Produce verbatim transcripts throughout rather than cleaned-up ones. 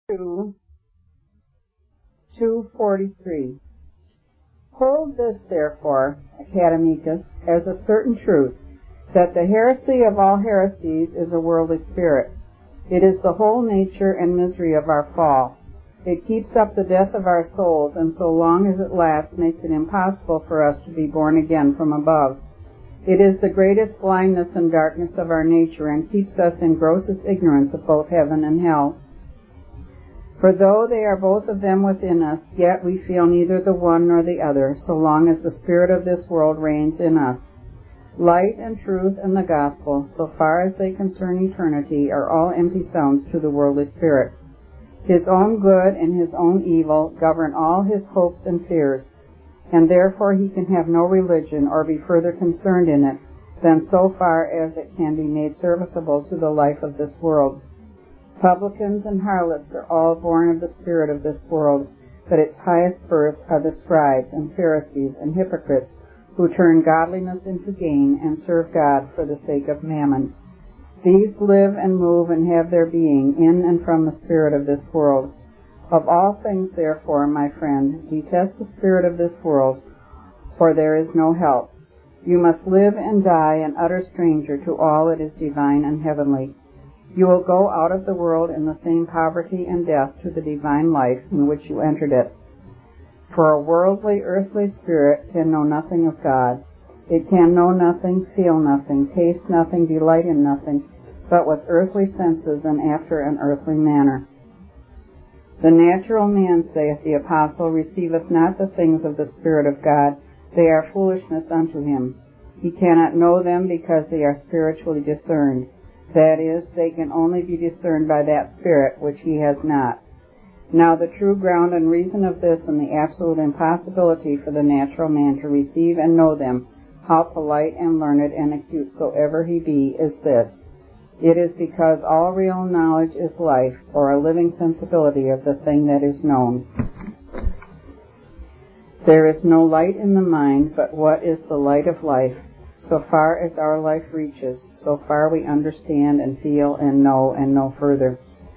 two forty-three. Hold this, therefore, Academicus, as a certain truth, that the heresy of all heresies is a worldly spirit. It is the whole nature and misery of our fall. It keeps up the death of our souls, and so long as it lasts makes it impossible for us to be born again from above. It is the greatest blindness and darkness of our nature, and keeps us in grossest ignorance of both heaven and hell. For though they are both of them within us, yet we feel neither the one nor the other, so long as the spirit of this world reigns in us. Light and truth and the gospel, so far as they concern eternity, are all empty sounds to the worldly spirit. His own good and his own evil govern all his hopes and fears, and therefore he can have no religion or be further concerned in it than so far as it can be made serviceable to the life of this world. Publicans and harlots are all born of the spirit of this world, but its highest birth are the scribes and Pharisees and hypocrites who turn godliness into gain and serve God for the sake of mammon. These live and move and have their being in and from the spirit of this world. Of all things, therefore, my friend, detest the spirit of this world, for there is no help. You must live and die an utter stranger to all that is divine and heavenly. You will go out of the world in the same poverty and death to the divine life in which you entered it. For a worldly, earthly spirit can know nothing of God. It can know nothing, feel nothing, taste nothing, delight in nothing, but with earthly senses and after an earthly manner. The natural man, saith the apostle, receiveth not the things of the Spirit of God. They are foolishness unto him. He cannot know them because they are spiritually discerned. That is, they can only be discerned by that Spirit which he has not. Now the true ground and reason of this and the absolute impossibility for the natural man to receive and know them, how polite and learned and acute soever he be, is this. It is because all real knowledge is life, or a living sensibility of the thing that is known. There is no light in the mind, but what is the light of life? So far as our life reaches, so far we understand and feel and know and no further.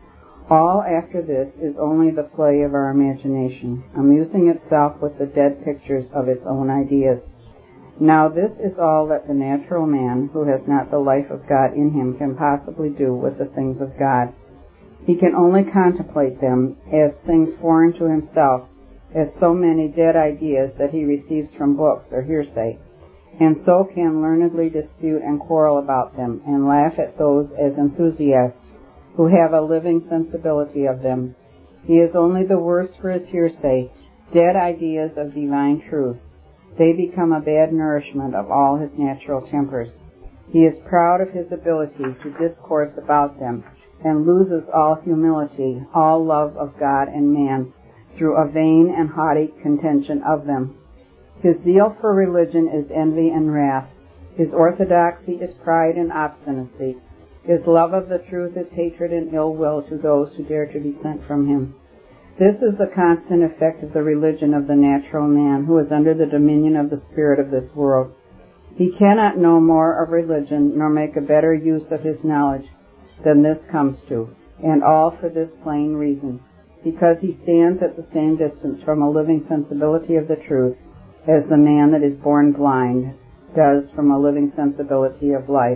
All after this is only the play of our imagination, amusing itself with the dead pictures of its own ideas. Now this is all that the natural man, who has not the life of God in him, can possibly do with the things of God. He can only contemplate them as things foreign to himself, as so many dead ideas that he receives from books or hearsay, and so can learnedly dispute and quarrel about them, and laugh at those as enthusiasts who have a living sensibility of them. He is only the worse for his hearsay, dead ideas of divine truths. They become a bad nourishment of all his natural tempers. He is proud of his ability to discourse about them, and loses all humility, all love of God and man, through a vain and haughty contention of them. His zeal for religion is envy and wrath. His orthodoxy is pride and obstinacy. His love of the truth is hatred and ill will to those who dare to dissent from him. This is the constant effect of the religion of the natural man, who is under the dominion of the spirit of this world. He cannot know more of religion, nor make a better use of his knowledge than this comes to, and all for this plain reason, because he stands at the same distance from a living sensibility of the truth as the man that is born blind does from a living sensibility of life.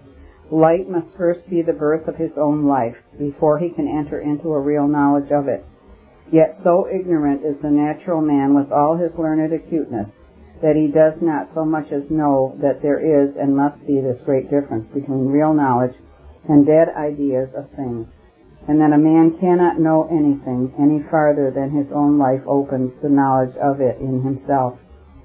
Light must first be the birth of his own life, before he can enter into a real knowledge of it. Yet so ignorant is the natural man with all his learned acuteness, that he does not so much as know that there is and must be this great difference between real knowledge and dead ideas of things, and that a man cannot know anything any farther than his own life opens the knowledge of it in himself.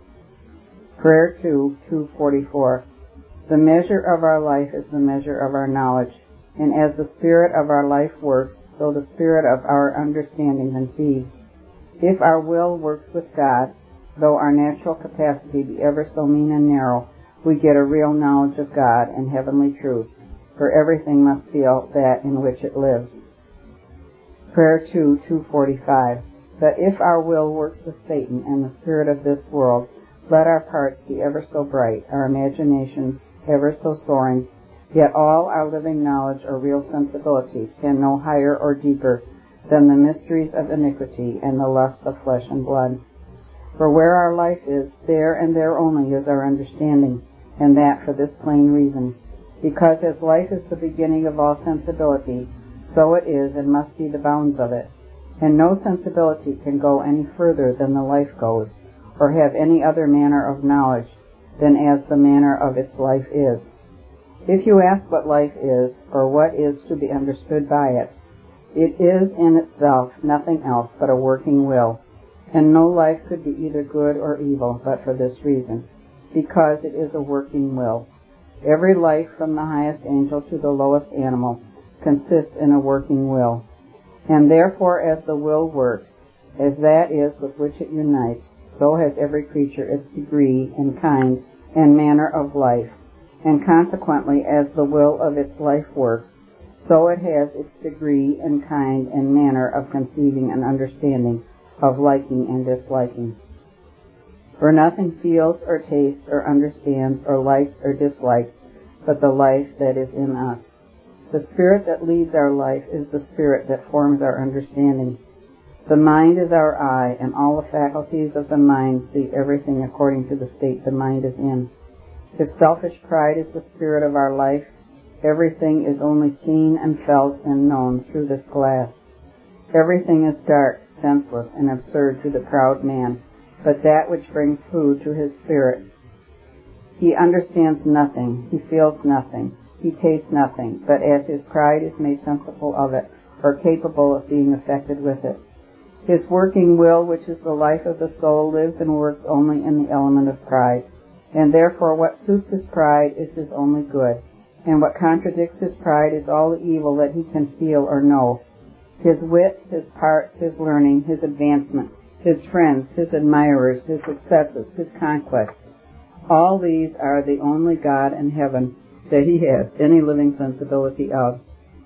Prayer two, two forty-four. The measure of our life is the measure of our knowledge, and as the spirit of our life works, so the spirit of our understanding conceives. If our will works with God, though our natural capacity be ever so mean and narrow, we get a real knowledge of God and heavenly truths, for everything must feel that in which it lives. Prayer two, two forty-five. But if our will works with Satan and the spirit of this world, let our parts be ever so bright, our imaginations ever so soaring, yet all our living knowledge or real sensibility can no higher or deeper than the mysteries of iniquity and the lusts of flesh and blood. For where our life is, there and there only is our understanding, and that for this plain reason. Because as life is the beginning of all sensibility, so it is and must be the bounds of it. And no sensibility can go any further than the life goes, or have any other manner of knowledge than as the manner of its life is. If you ask what life is, or what is to be understood by it, it is in itself nothing else but a working will, and no life could be either good or evil but for this reason, because it is a working will. Every life, from the highest angel to the lowest animal, consists in a working will. And therefore, as the will works, as that is with which it unites, so has every creature its degree and kind and manner of life. And consequently, as the will of its life works, so it has its degree and kind and manner of conceiving and understanding, of liking and disliking. For nothing feels or tastes or understands or likes or dislikes but the life that is in us. The spirit that leads our life is the spirit that forms our understanding. The mind is our eye, and all the faculties of the mind see everything according to the state the mind is in. If selfish pride is the spirit of our life, everything is only seen and felt and known through this glass. Everything is dark, senseless, and absurd to the proud man, but that which brings food to his spirit. He understands nothing, he feels nothing, he tastes nothing, but as his pride is made sensible of it, or capable of being affected with it. His working will, which is the life of the soul, lives and works only in the element of pride, and therefore what suits his pride is his only good, and what contradicts his pride is all the evil that he can feel or know. His wit, his parts, his learning, his advancement, his friends, his admirers, his successes, his conquests, all these are the only God and heaven that he has any living sensibility of.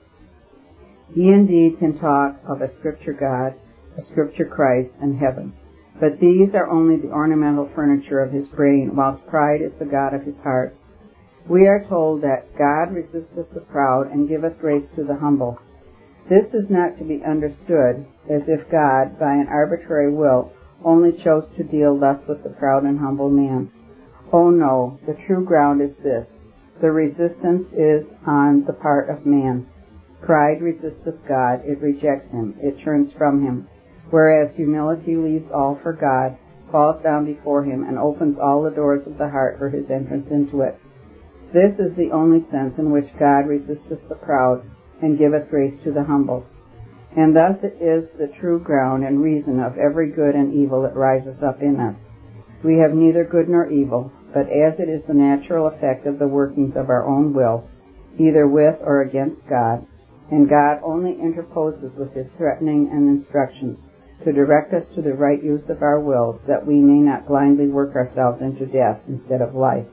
He indeed can talk of a scripture God, a scripture Christ, and heaven, but these are only the ornamental furniture of his brain, whilst pride is the God of his heart. We are told that God resisteth the proud and giveth grace to the humble. This is not to be understood as if God, by an arbitrary will, only chose to deal thus with the proud and humble man. Oh no, the true ground is this. The resistance is on the part of man. Pride resisteth God, it rejects him, it turns from him, whereas humility leaves all for God, falls down before him, and opens all the doors of the heart for his entrance into it. This is the only sense in which God resisteth the proud, and giveth grace to the humble. And thus it is the true ground and reason of every good and evil that rises up in us. We have neither good nor evil, but as it is the natural effect of the workings of our own will, either with or against God, and God only interposes with his threatening and instructions to direct us to the right use of our wills, that we may not blindly work ourselves into death instead of life.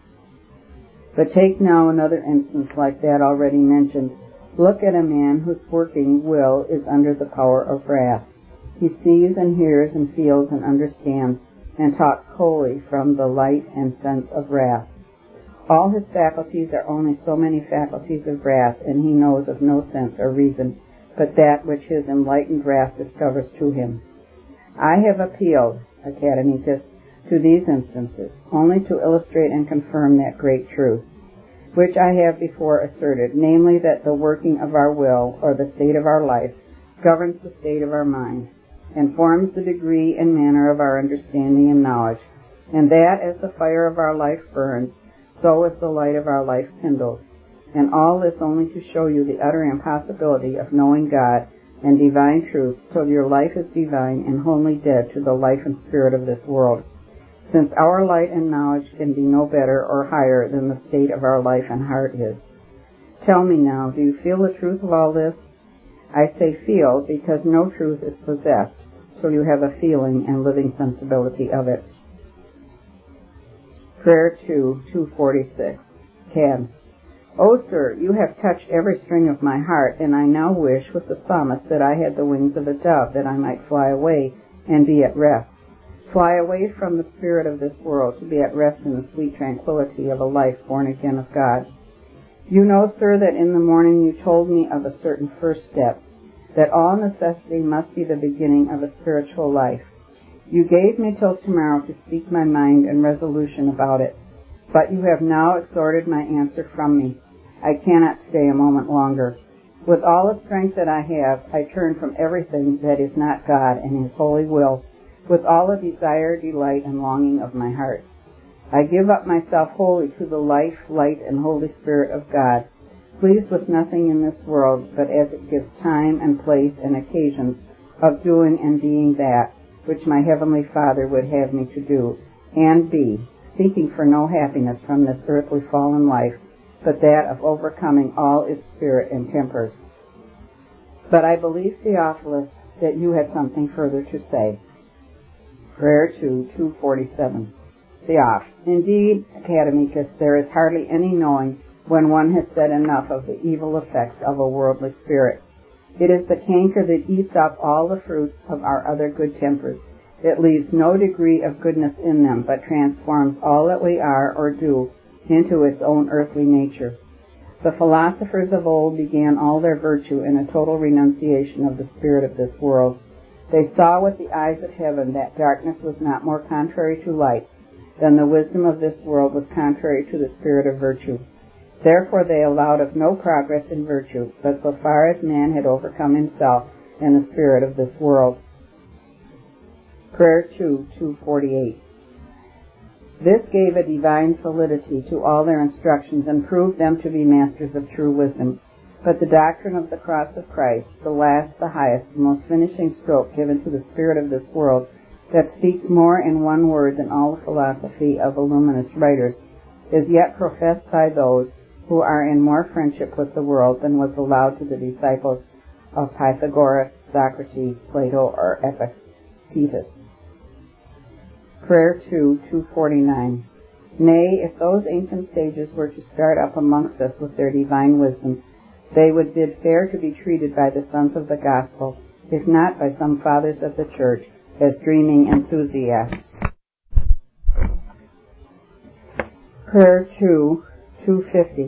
But take now another instance like that already mentioned. Look at a man whose working will is under the power of wrath. He sees and hears and feels and understands and talks wholly from the light and sense of wrath. All his faculties are only so many faculties of wrath, and he knows of no sense or reason but that which his enlightened wrath discovers to him. I have appealed, Academicus, to these instances, only to illustrate and confirm that great truth, which I have before asserted, namely that the working of our will, or the state of our life, governs the state of our mind, and forms the degree and manner of our understanding and knowledge, and that as the fire of our life burns, so is the light of our life kindled. And all this only to show you the utter impossibility of knowing God and divine truths till your life is divine and wholly dead to the life and spirit of this world, since our light and knowledge can be no better or higher than the state of our life and heart is. Tell me now, do you feel the truth of all this? I say feel, because no truth is possessed till you have a feeling and living sensibility of it. Prayer two, two forty-six. Cad. O sir, you have touched every string of my heart, and I now wish with the psalmist that I had the wings of a dove, that I might fly away and be at rest. Fly away from the spirit of this world, to be at rest in the sweet tranquility of a life born again of God. You know, sir, that in the morning you told me of a certain first step, that all necessity must be the beginning of a spiritual life. You gave me till tomorrow to speak my mind and resolution about it, but you have now extorted my answer from me. I cannot stay a moment longer. With all the strength that I have, I turn from everything that is not God and His holy will, with all the desire, delight, and longing of my heart. I give up myself wholly to the life, light, and Holy Spirit of God, pleased with nothing in this world but as it gives time and place and occasions of doing and being that which my Heavenly Father would have me to do and be, seeking for no happiness from this earthly fallen life, but that of overcoming all its spirit and tempers. But I believe, Theophilus, that you had something further to say. Prayer two, two forty-seven. Theoph. Indeed, Academicus, there is hardly any knowing when one has said enough of the evil effects of a worldly spirit. It is the canker that eats up all the fruits of our other good tempers. It leaves no degree of goodness in them, but transforms all that we are or do into its own earthly nature. The philosophers of old began all their virtue in a total renunciation of the spirit of this world. They saw with the eyes of heaven that darkness was not more contrary to light than the wisdom of this world was contrary to the spirit of virtue. Therefore they allowed of no progress in virtue, but so far as man had overcome himself and the spirit of this world. Prayer two, two forty-eight. This gave a divine solidity to all their instructions and proved them to be masters of true wisdom. But the doctrine of the cross of Christ, the last, the highest, the most finishing stroke given to the spirit of this world, that speaks more in one word than all the philosophy of illuminist writers, is yet professed by those who are in more friendship with the world than was allowed to the disciples of Pythagoras, Socrates, Plato, or Epictetus. Prayer two, two forty-nine. Nay, if those ancient sages were to start up amongst us with their divine wisdom, they would bid fair to be treated by the sons of the gospel, if not by some fathers of the church, as dreaming enthusiasts. Prayer two, two fifty.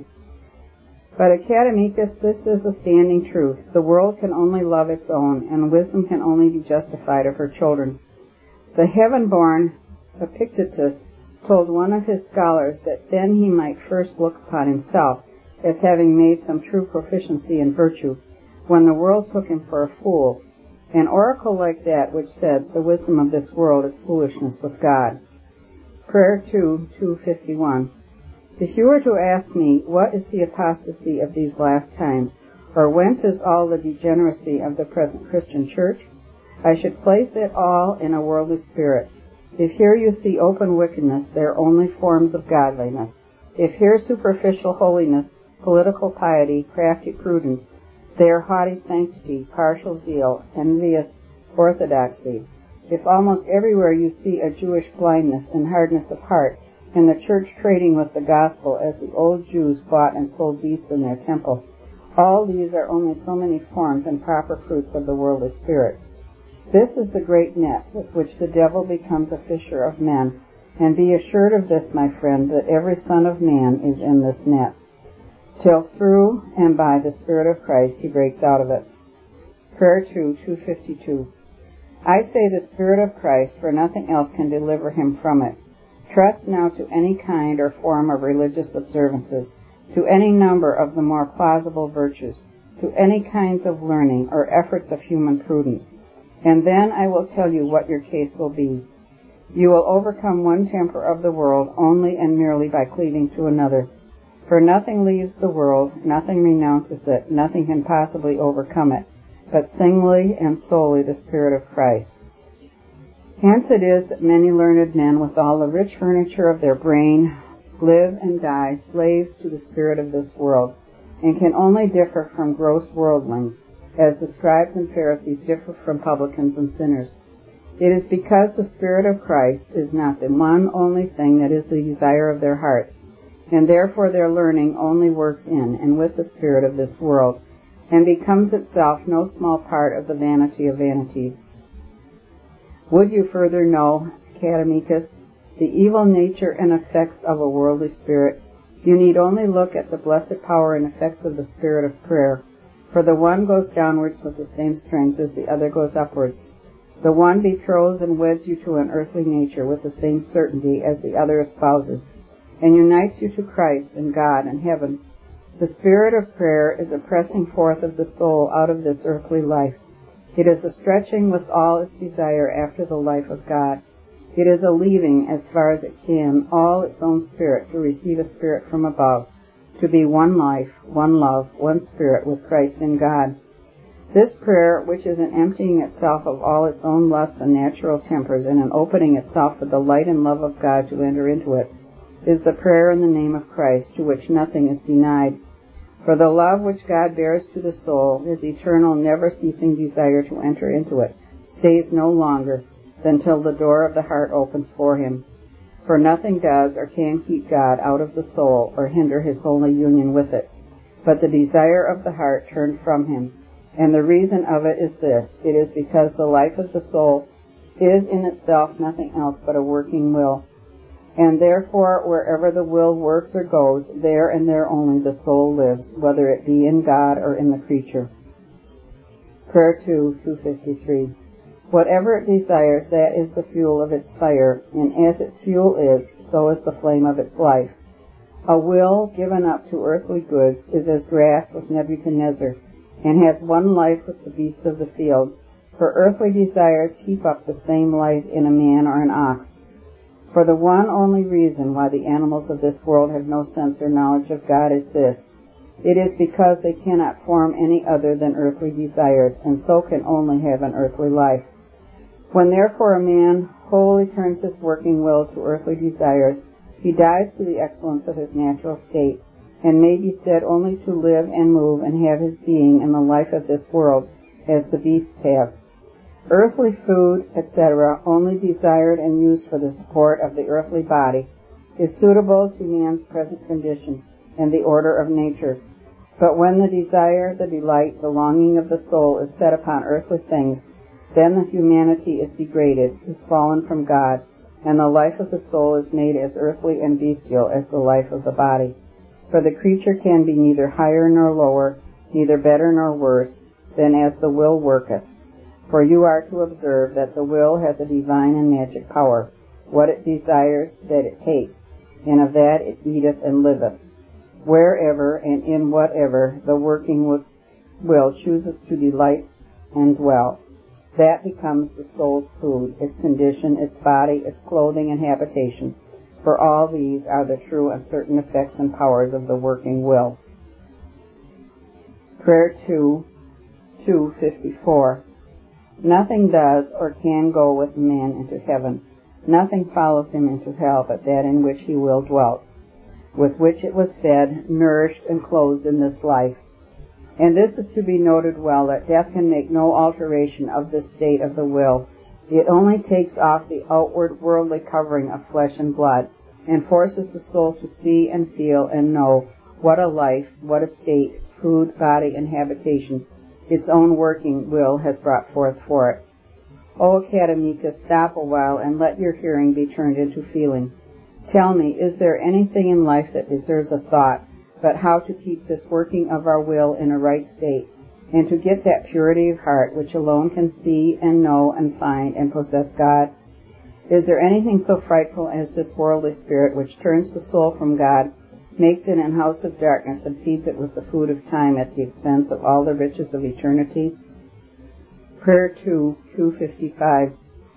But Academicus, this is a standing truth. The world can only love its own, and wisdom can only be justified of her children. The heaven-born Epictetus told one of his scholars that then he might first look upon himself as having made some true proficiency in virtue, when the world took him for a fool, an oracle like that which said, the wisdom of this world is foolishness with God. Prayer two, two fifty-one. If you were to ask me, what is the apostasy of these last times, or whence is all the degeneracy of the present Christian church, I should place it all in a worldly spirit. If here you see open wickedness, they are only forms of godliness. If here superficial holiness, political piety, crafty prudence, they are haughty sanctity, partial zeal, envious orthodoxy. If almost everywhere you see a Jewish blindness and hardness of heart, and the church trading with the gospel as the old Jews bought and sold beasts in their temple, all these are only so many forms and proper fruits of the worldly spirit. This is the great net with which the devil becomes a fisher of men, and be assured of this, my friend, that every son of man is in this net, till through and by the Spirit of Christ he breaks out of it. Prayer two, two fifty-two. I say the Spirit of Christ, for nothing else can deliver him from it. Trust now to any kind or form of religious observances, to any number of the more plausible virtues, to any kinds of learning or efforts of human prudence, and then I will tell you what your case will be. You will overcome one temper of the world only and merely by cleaving to another. For nothing leaves the world, nothing renounces it, nothing can possibly overcome it, but singly and solely the Spirit of Christ. Hence it is that many learned men, with all the rich furniture of their brain, live and die slaves to the spirit of this world, and can only differ from gross worldlings, as the scribes and Pharisees differ from publicans and sinners. It is because the Spirit of Christ is not the one only thing that is the desire of their hearts, and therefore their learning only works in and with the spirit of this world, and becomes itself no small part of the vanity of vanities. Would you further know, Academicus, the evil nature and effects of a worldly spirit, you need only look at the blessed power and effects of the spirit of prayer, For the one goes downwards with the same strength as the other goes upwards. The one betroths and weds you to an earthly nature with the same certainty as the other espouses, and unites you to Christ and God and heaven. The spirit of prayer is a pressing forth of the soul out of this earthly life. It is a stretching with all its desire after the life of God. It is a leaving, as far as it can, all its own spirit to receive a spirit from above, to be one life, one love, one spirit with Christ and God. This prayer, which is an emptying itself of all its own lusts and natural tempers and an opening itself for the light and love of God to enter into it, is the prayer in the name of Christ, to which nothing is denied. For the love which God bears to the soul, his eternal, never-ceasing desire to enter into it, stays no longer than till the door of the heart opens for him. For nothing does or can keep God out of the soul or hinder his holy union with it, but the desire of the heart turned from him. And the reason of it is this: it is because the life of the soul is in itself nothing else but a working will. And therefore, wherever the will works or goes, there and there only the soul lives, whether it be in God or in the creature. Prayer two, two fifty-three. Whatever it desires, that is the fuel of its fire, and as its fuel is, so is the flame of its life. A will given up to earthly goods is as grass with Nebuchadnezzar, and has one life with the beasts of the field. For earthly desires keep up the same life in a man or an ox. For the one only reason why the animals of this world have no sense or knowledge of God is this: it is because they cannot form any other than earthly desires, and so can only have an earthly life. When therefore a man wholly turns his working will to earthly desires, he dies to the excellence of his natural state, and may be said only to live and move and have his being in the life of this world, as the beasts have. Earthly food, et cetera, only desired and used for the support of the earthly body, is suitable to man's present condition and the order of nature. But when the desire, the delight, the longing of the soul is set upon earthly things, then the humanity is degraded, is fallen from God, and the life of the soul is made as earthly and bestial as the life of the body. For the creature can be neither higher nor lower, neither better nor worse, than as the will worketh. For you are to observe that the will has a divine and magic power. What it desires, that it takes, and of that it eateth and liveth. Wherever and in whatever the working will chooses to delight and dwell, that becomes the soul's food, its condition, its body, its clothing and habitation. For all these are the true and certain effects and powers of the working will. Prayer two, two fifty-four. Nothing does or can go with man into heaven. Nothing follows him into hell but that in which he will dwelt, with which it was fed, nourished, and clothed in this life. And this is to be noted well, that death can make no alteration of this state of the will. It only takes off the outward worldly covering of flesh and blood, and forces the soul to see and feel and know what a life, what a state, food, body, and habitation its own working will has brought forth for it. O Academicus, stop a while and let your hearing be turned into feeling. Tell me, is there anything in life that deserves a thought but how to keep this working of our will in a right state, and to get that purity of heart which alone can see and know and find and possess God? Is there anything so frightful as this worldly spirit which turns the soul from God, makes it an house of darkness, and feeds it with the food of time at the expense of all the riches of eternity? Prayer two, two fifty-five.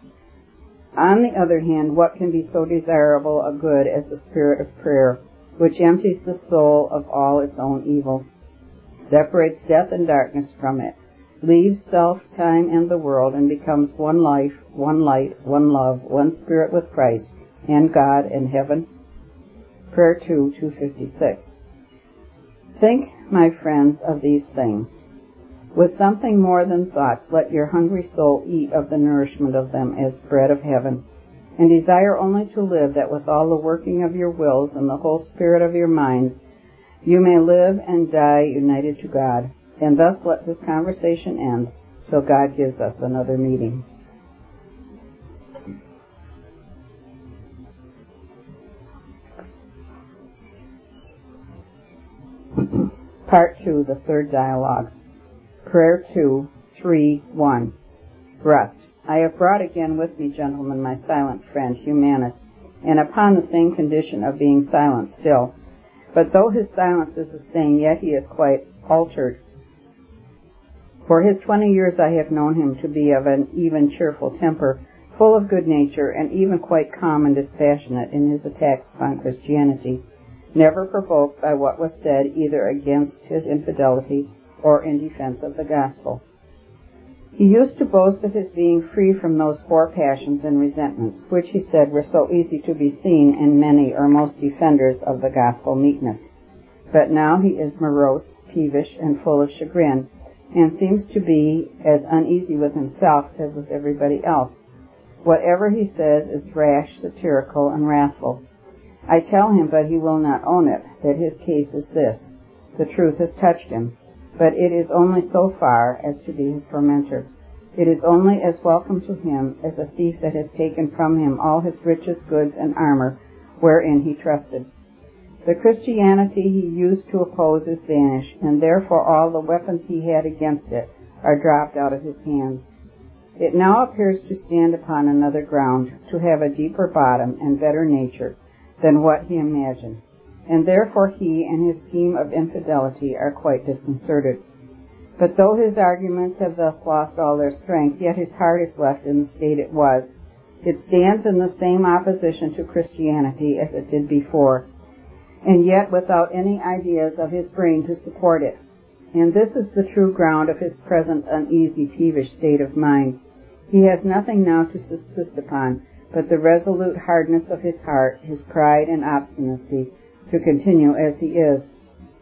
On the other hand, what can be so desirable a good as the spirit of prayer, which empties the soul of all its own evil, separates death and darkness from it, leaves self, time, and the world, and becomes one life, one light, one love, one spirit with Christ and God and heaven? Prayer two, two fifty-six. Think, my friends, of these things. With something more than thoughts, let your hungry soul eat of the nourishment of them as bread of heaven, and desire only to live, that with all the working of your wills and the whole spirit of your minds, you may live and die united to God. And thus let this conversation end, till God gives us another meeting. Part two, the third dialogue. Prayer two, three, one. Rust. I have brought again with me, gentlemen, my silent friend, Humanus, and upon the same condition of being silent still. But though his silence is the same, yet he is quite altered. For his twenty years I have known him to be of an even cheerful temper, full of good nature, and even quite calm and dispassionate in his attacks upon Christianity, never provoked by what was said either against his infidelity or in defense of the gospel. He used to boast of his being free from those four passions and resentments, which he said were so easy to be seen in many or most defenders of the gospel meekness. But now he is morose, peevish, and full of chagrin, and seems to be as uneasy with himself as with everybody else. Whatever he says is rash, satirical, and wrathful. I tell him, but he will not own it, that his case is this: the truth has touched him, but it is only so far as to be his tormentor. It is only as welcome to him as a thief that has taken from him all his riches, goods, and armor, wherein he trusted. The Christianity he used to oppose is vanished, and therefore all the weapons he had against it are dropped out of his hands. It now appears to stand upon another ground, to have a deeper bottom and better nature than what he imagined, and therefore he and his scheme of infidelity are quite disconcerted. But though his arguments have thus lost all their strength, yet his heart is left in the state it was. It stands in the same opposition to Christianity as it did before, and yet without any ideas of his brain to support it. And this is the true ground of his present uneasy, peevish state of mind. He has nothing now to subsist upon but the resolute hardness of his heart, his pride and obstinacy, to continue as he is.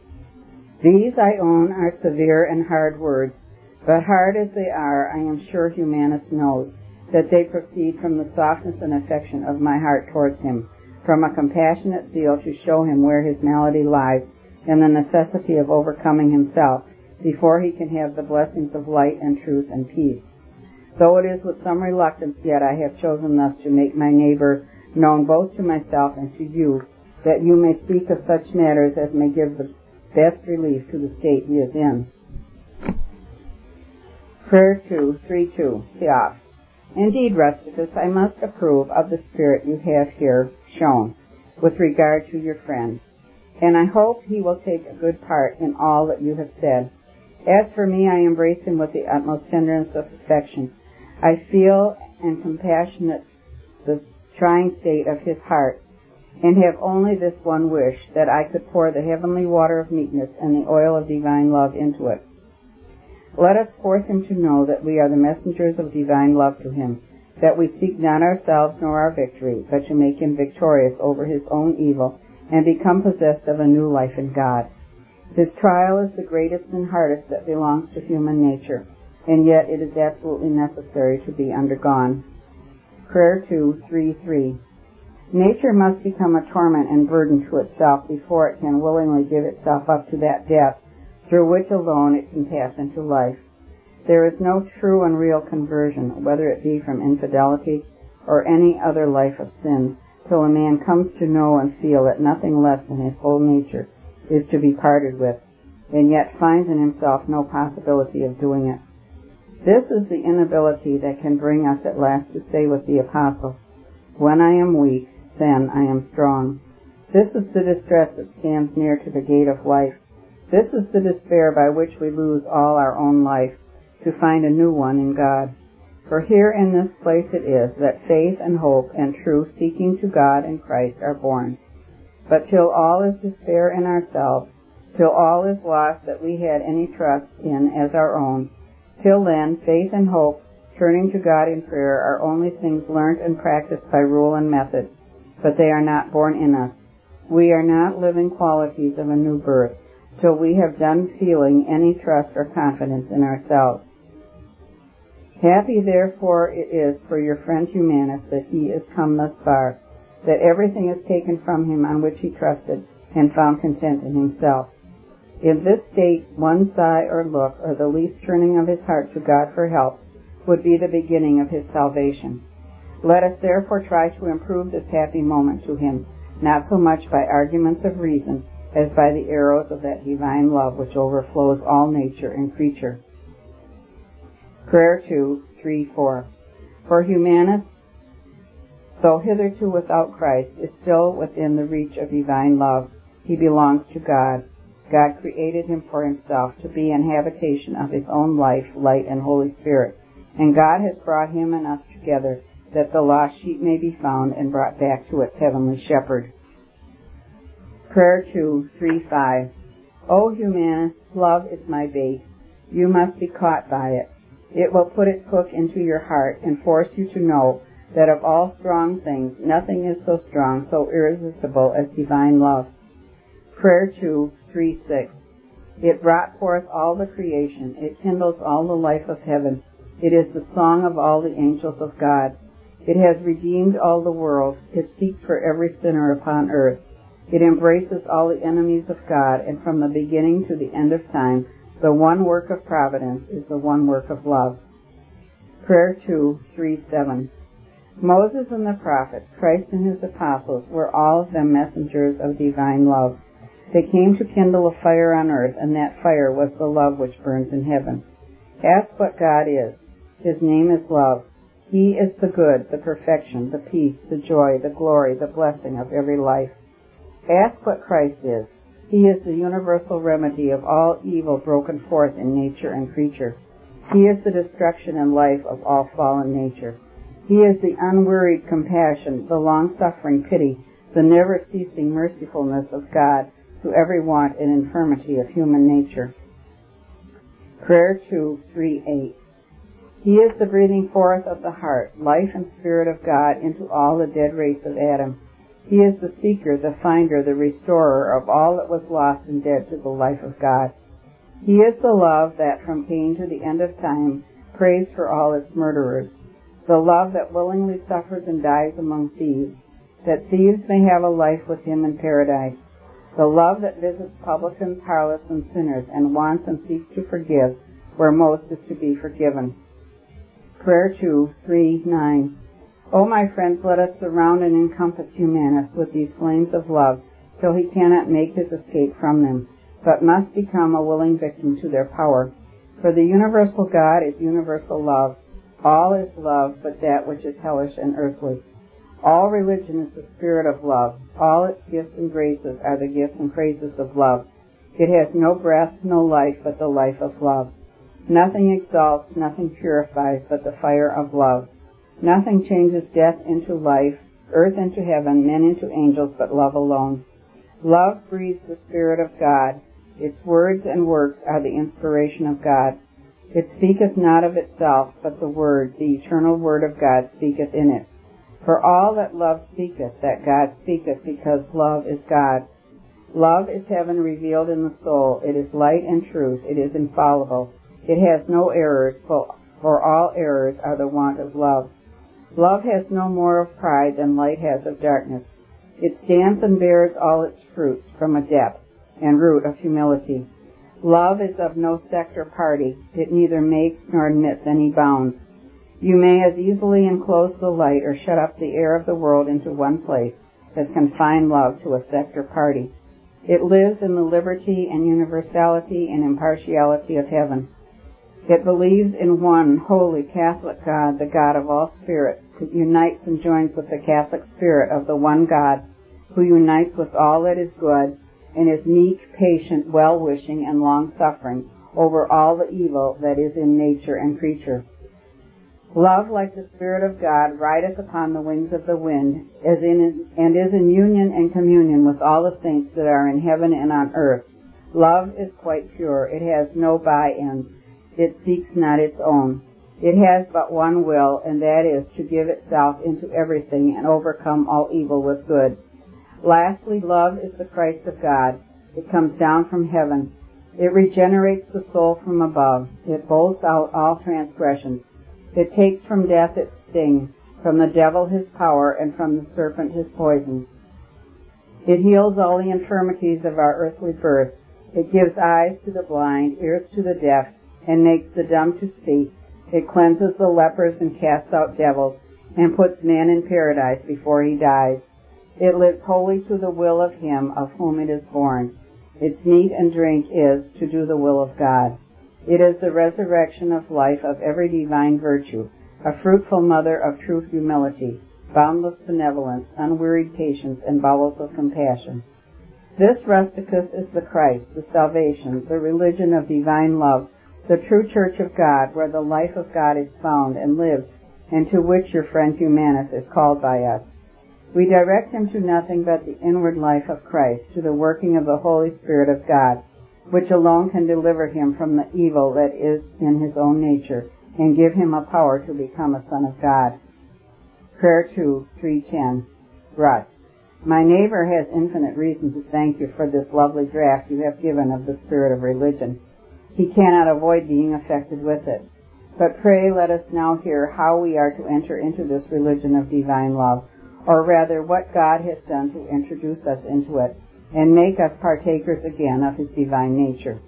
These, I own, are severe and hard words, but hard as they are, I am sure Humanus knows that they proceed from the softness and affection of my heart towards him, from a compassionate zeal to show him where his malady lies, and the necessity of overcoming himself before he can have the blessings of light and truth and peace. Though it is with some reluctance, yet I have chosen thus to make my neighbor known both to myself and to you, that you may speak of such matters as may give the best relief to the state he is in. Prayer two, three two, Theoph. Indeed, Rusticus, I must approve of the spirit you have here shown with regard to your friend, and I hope he will take a good part in all that you have said. As for me, I embrace him with the utmost tenderness of affection. I feel and compassionate the trying state of his heart, and have only this one wish, that I could pour the heavenly water of meekness and the oil of divine love into it. Let us force him to know that we are the messengers of divine love to him, that we seek not ourselves nor our victory, but to make him victorious over his own evil and become possessed of a new life in God. His trial is the greatest and hardest that belongs to human nature, and yet it is absolutely necessary to be undergone. Prayer two, three three. Nature must become a torment and burden to itself before it can willingly give itself up to that death through which alone it can pass into life. There is no true and real conversion, whether it be from infidelity or any other life of sin, till a man comes to know and feel that nothing less than his whole nature is to be parted with, and yet finds in himself no possibility of doing it. This is the inability that can bring us at last to say with the Apostle, "When I am weak, then I am strong." This is the distress that stands near to the gate of life. This is the despair by which we lose all our own life, to find a new one in God. For here in this place it is that faith and hope and true seeking to God and Christ are born. But till all is despair in ourselves, till all is lost that we had any trust in as our own, till then faith and hope, turning to God in prayer, are only things learnt and practiced by rule and method, but they are not born in us. We are not living qualities of a new birth, till we have done feeling any trust or confidence in ourselves. Happy therefore it is for your friend Humanus that he is come thus far, that everything is taken from him on which he trusted, and found content in himself. In this state, one sigh or look, or the least turning of his heart to God for help, would be the beginning of his salvation. Let us therefore try to improve this happy moment to him, not so much by arguments of reason, as by the arrows of that divine love which overflows all nature and creature. Prayer two, three, four. For Humanus, though hitherto without Christ, is still within the reach of divine love. He belongs to God. God created him for himself to be an habitation of his own life, light, and Holy Spirit. And God has brought him and us together, that the lost sheep may be found and brought back to its heavenly shepherd. Prayer two, three, five. O Humanus, love is my bait. You must be caught by it. It will put its hook into your heart and force you to know that of all strong things, nothing is so strong, so irresistible as divine love. Prayer two, three, six. It brought forth all the creation. It kindles all the life of heaven. It is the song of all the angels of God. It has redeemed all the world. It seeks for every sinner upon earth. It embraces all the enemies of God, and from the beginning to the end of time, the one work of providence is the one work of love. Prayer two, three, seven. Moses and the prophets, Christ and his apostles, were all of them messengers of divine love. They came to kindle a fire on earth, and that fire was the love which burns in heaven. Ask what God is. His name is love. He is the good, the perfection, the peace, the joy, the glory, the blessing of every life. Ask what Christ is. He is the universal remedy of all evil broken forth in nature and creature. He is the destruction and life of all fallen nature. He is the unwearied compassion, the long-suffering pity, the never-ceasing mercifulness of God to every want and infirmity of human nature. Prayer two, three, eight. He is the breathing forth of the heart, life and spirit of God into all the dead race of Adam. He is the seeker, the finder, the restorer of all that was lost and dead to the life of God. He is the love that from Cain to the end of time prays for all its murderers, the love that willingly suffers and dies among thieves, that thieves may have a life with him in paradise, the love that visits publicans, harlots, and sinners, and wants and seeks to forgive where most is to be forgiven. Prayer two, three, nine. O my friends, let us surround and encompass Humanus with these flames of love till he cannot make his escape from them, but must become a willing victim to their power. For the universal God is universal love. All is love but that which is hellish and earthly. All religion is the spirit of love. All its gifts and graces are the gifts and praises of love. It has no breath, no life but the life of love. Nothing exalts, nothing purifies but the fire of love. Nothing changes death into life, earth into heaven, men into angels, but love alone. Love breathes the Spirit of God. Its words and works are the inspiration of God. It speaketh not of itself, but the Word, the eternal Word of God, speaketh in it. For all that love speaketh, that God speaketh, because love is God. Love is heaven revealed in the soul. It is light and truth. It is infallible. It has no errors, for, for all errors are the want of love. Love has no more of pride than light has of darkness. It stands and bears all its fruits from a depth and root of humility. Love is of no sect or party. It neither makes nor admits any bounds. You may as easily enclose the light or shut up the air of the world into one place as confine love to a sect or party. It lives in the liberty and universality and impartiality of heaven. It believes in one holy Catholic God, the God of all spirits, who unites and joins with the Catholic spirit of the one God, who unites with all that is good, and is meek, patient, well-wishing, and long-suffering over all the evil that is in nature and creature. Love, like the Spirit of God, rideth upon the wings of the wind, as in, and is in union and communion with all the saints that are in heaven and on earth. Love is quite pure. It has no by-ends. It seeks not its own. It has but one will, and that is to give itself into everything and overcome all evil with good. Lastly, love is the Christ of God. It comes down from heaven. It regenerates the soul from above. It bolts out all transgressions. It takes from death its sting, from the devil his power, and from the serpent his poison. It heals all the infirmities of our earthly birth. It gives eyes to the blind, ears to the deaf, and makes the dumb to speak. It cleanses the lepers and casts out devils, and puts man in paradise before he dies. It lives wholly to the will of him of whom it is born. Its meat and drink is to do the will of God. It is the resurrection of life of every divine virtue, a fruitful mother of true humility, boundless benevolence, unwearied patience, and bowels of compassion. This rusticus is the Christ, the salvation, the religion of divine love, the true church of God, where the life of God is found and lived, and to which your friend Humanus is called by us. We direct him to nothing but the inward life of Christ, to the working of the Holy Spirit of God, which alone can deliver him from the evil that is in his own nature, and give him a power to become a son of God. Prayer two, three ten. Rust. My neighbor has infinite reason to thank you for this lovely draught you have given of the spirit of religion. He cannot avoid being affected with it. But pray let us now hear how we are to enter into this religion of divine love, or rather what God has done to introduce us into it, and make us partakers again of his divine nature.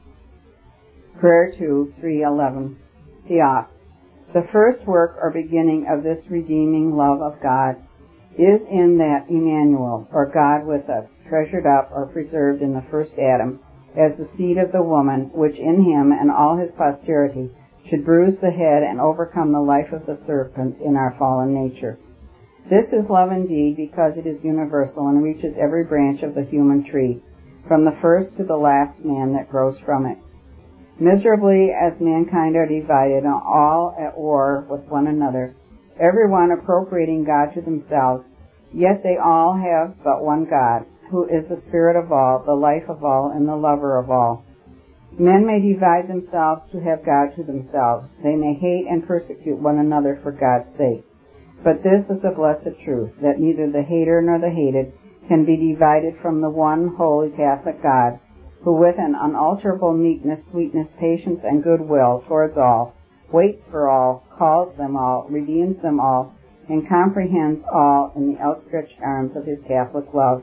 Prayer two, three eleven. Theos. The first work or beginning of this redeeming love of God is in that Emmanuel, or God with us, treasured up or preserved in the first Adam, as the seed of the woman, which in him and all his posterity should bruise the head and overcome the life of the serpent in our fallen nature. This is love indeed, because it is universal and reaches every branch of the human tree, from the first to the last man that grows from it. Miserably as mankind are divided, and all at war with one another, every one appropriating God to themselves, yet they all have but one God, who is the Spirit of all, the life of all, and the lover of all. Men may divide themselves to have God to themselves. They may hate and persecute one another for God's sake. But this is a blessed truth, that neither the hater nor the hated can be divided from the one holy Catholic God, who with an unalterable meekness, sweetness, patience, and goodwill towards all, waits for all, calls them all, redeems them all, and comprehends all in the outstretched arms of his Catholic love.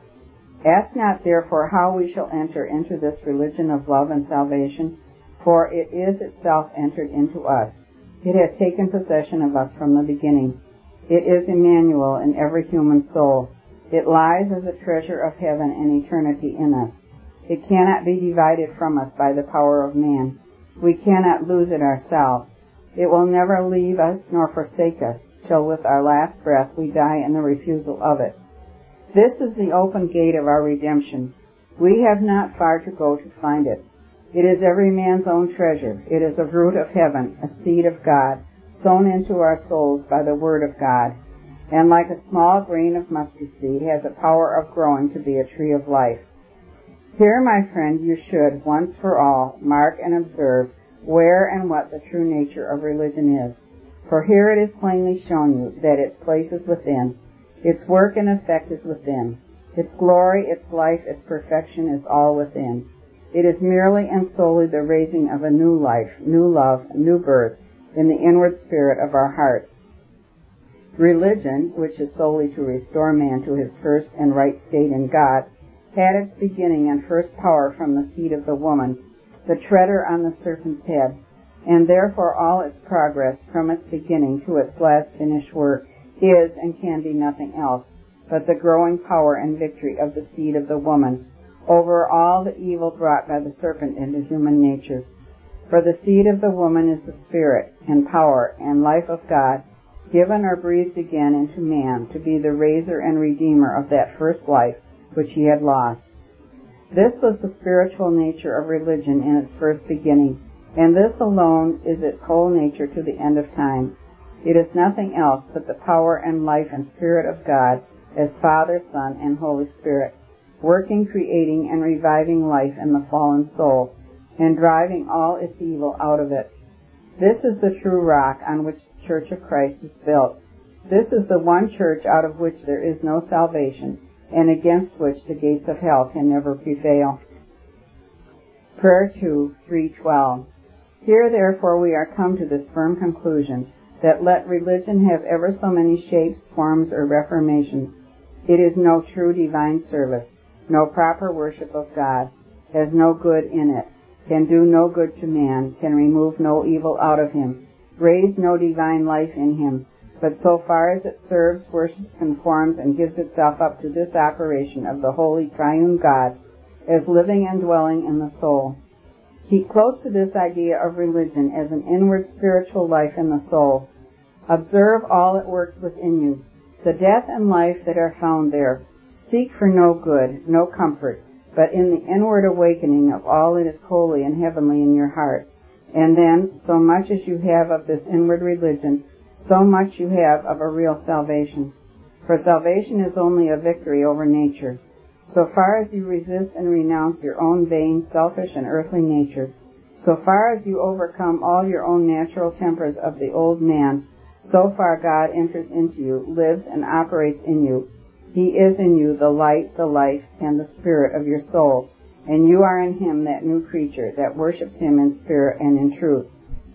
Ask not, therefore, how we shall enter into this religion of love and salvation, for it is itself entered into us. It has taken possession of us from the beginning. It is Emmanuel in every human soul. It lies as a treasure of heaven and eternity in us. It cannot be divided from us by the power of man. We cannot lose it ourselves. It will never leave us nor forsake us, till with our last breath we die in the refusal of it. This is the open gate of our redemption. We have not far to go to find it. It is every man's own treasure. It is a root of heaven, a seed of God, sown into our souls by the word of God, and like a small grain of mustard seed has a power of growing to be a tree of life. Here, my friend, you should, once for all, mark and observe where and what the true nature of religion is. For here it is plainly shown you that its place is within. Its work and effect is within. Its glory, its life, its perfection is all within. It is merely and solely the raising of a new life, new love, new birth in the inward spirit of our hearts. Religion, which is solely to restore man to his first and right state in God, had its beginning and first power from the seed of the woman, the treader on the serpent's head, and therefore all its progress from its beginning to its last finished work is and can be nothing else but the growing power and victory of the seed of the woman over all the evil brought by the serpent into human nature. For the seed of the woman is the spirit and power and life of God, given or breathed again into man to be the raiser and redeemer of that first life which he had lost. This was the spiritual nature of religion in its first beginning, and this alone is its whole nature to the end of time. It is nothing else but the power and life and spirit of God as Father, Son, and Holy Spirit, working, creating, and reviving life in the fallen soul, and driving all its evil out of it. This is the true rock on which the Church of Christ is built. This is the one church out of which there is no salvation, and against which the gates of hell can never prevail. Prayer two, three twelve. Here, therefore, we are come to this firm conclusion, that let religion have ever so many shapes, forms, or reformations, it is no true divine service, no proper worship of God, has no good in it, can do no good to man, can remove no evil out of him, raise no divine life in him, but so far as it serves, worships, conforms, and gives itself up to this operation of the holy triune God, as living and dwelling in the soul. Keep close to this idea of religion as an inward spiritual life in the soul. Observe all it works within you, the death and life that are found there. Seek for no good, no comfort, but in the inward awakening of all that is holy and heavenly in your heart. And then, so much as you have of this inward religion, so much you have of a real salvation. For salvation is only a victory over nature. So far as you resist and renounce your own vain, selfish, and earthly nature, so far as you overcome all your own natural tempers of the old man, so far God enters into you, lives and operates in you. He is in you the light, the life, and the spirit of your soul, and you are in him that new creature that worships him in spirit and in truth.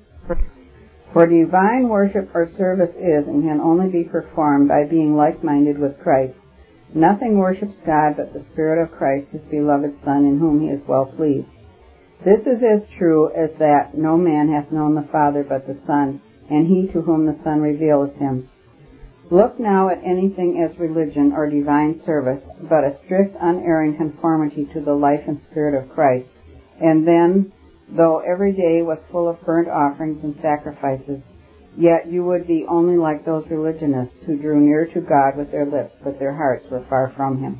For divine worship or service is and can only be performed by being like-minded with Christ. Nothing worships God but the Spirit of Christ, his beloved Son, in whom he is well pleased. This is as true as that no man hath known the Father but the Son, and he to whom the Son revealeth him. Look now at anything as religion or divine service, but a strict, unerring conformity to the life and spirit of Christ. And then, though every day was full of burnt offerings and sacrifices, yet you would be only like those religionists who drew near to God with their lips, but their hearts were far from him.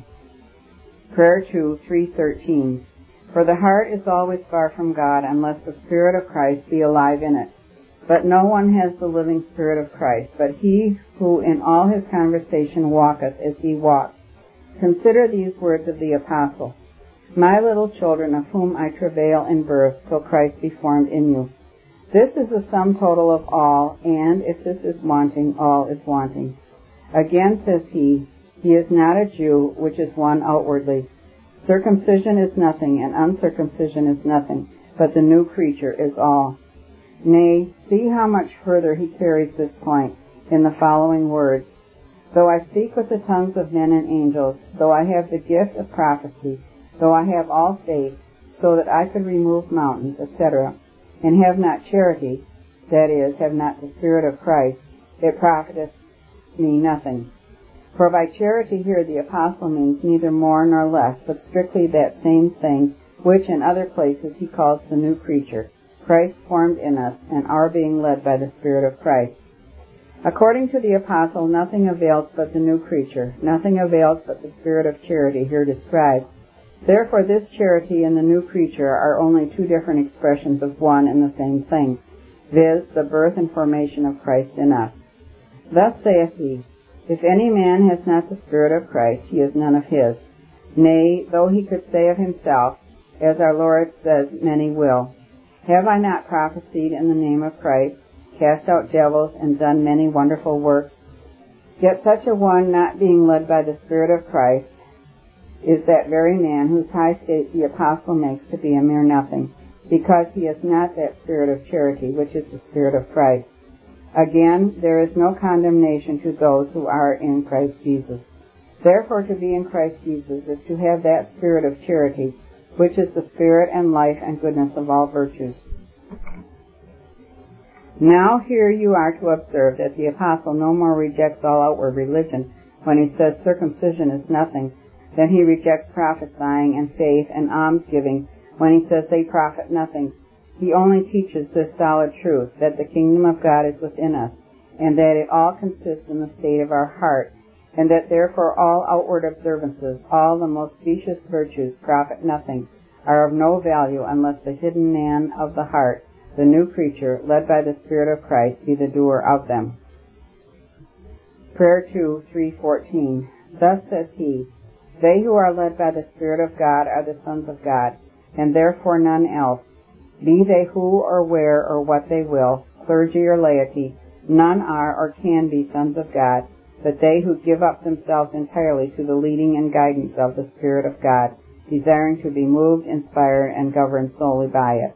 Prayer two, three thirteen. For the heart is always far from God unless the Spirit of Christ be alive in it. But no one has the living Spirit of Christ, but he who in all his conversation walketh as he walked. Consider these words of the Apostle. My little children, of whom I travail in birth, till Christ be formed in you. This is the sum total of all, and if this is wanting, all is wanting. Again says he, he is not a Jew, which is one outwardly. Circumcision is nothing, and uncircumcision is nothing, but the new creature is all. Nay, see how much further he carries this point in the following words. Though I speak with the tongues of men and angels, though I have the gift of prophecy, though I have all faith, so that I could remove mountains, et cetera, and have not charity, that is, have not the Spirit of Christ, it profiteth me nothing. For by charity here the Apostle means neither more nor less, but strictly that same thing, which in other places he calls the new creature, Christ formed in us, and our being led by the Spirit of Christ. According to the Apostle, nothing avails but the new creature, nothing avails but the spirit of charity here described. Therefore this charity and the new creature are only two different expressions of one and the same thing, viz., the birth and formation of Christ in us. Thus saith he, If any man has not the Spirit of Christ, he is none of his. Nay, though he could say of himself, as our Lord says many will, Have I not prophesied in the name of Christ, cast out devils, and done many wonderful works? Yet such a one, not being led by the Spirit of Christ, is that very man whose high state the Apostle makes to be a mere nothing, because he has not that spirit of charity, which is the Spirit of Christ. Again, there is no condemnation to those who are in Christ Jesus. Therefore, to be in Christ Jesus is to have that spirit of charity, which is the spirit and life and goodness of all virtues. Now here you are to observe that the Apostle no more rejects all outward religion when he says circumcision is nothing, than he rejects prophesying and faith and almsgiving when he says they profit nothing. He only teaches this solid truth, that the kingdom of God is within us, and that it all consists in the state of our heart, and that therefore all outward observances, all the most specious virtues, profit nothing, are of no value unless the hidden man of the heart, the new creature, led by the Spirit of Christ, be the doer of them. Prayer two, three fourteen. Thus says he, They who are led by the Spirit of God are the sons of God, and therefore none else. Be they who or where or what they will, clergy or laity, none are or can be sons of God, but they who give up themselves entirely to the leading and guidance of the Spirit of God, desiring to be moved, inspired, and governed solely by it.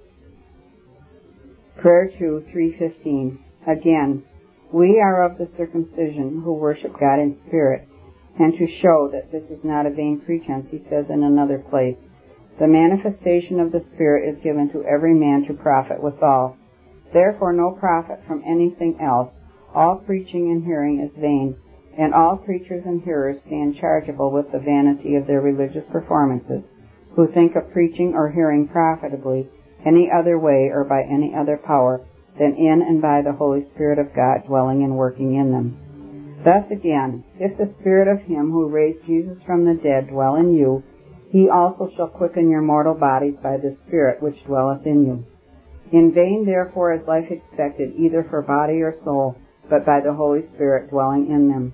Prayer two, three fifteen. Again, we are of the circumcision who worship God in spirit, and to show that this is not a vain pretense, he says in another place, The manifestation of the Spirit is given to every man to profit withal. Therefore no profit from anything else. All preaching and hearing is vain, and all preachers and hearers stand chargeable with the vanity of their religious performances, who think of preaching or hearing profitably, any other way or by any other power than in and by the Holy Spirit of God dwelling and working in them. Thus again, if the Spirit of him who raised Jesus from the dead dwell in you, he also shall quicken your mortal bodies by the Spirit which dwelleth in you. In vain therefore is life expected either for body or soul, but by the Holy Spirit dwelling in them.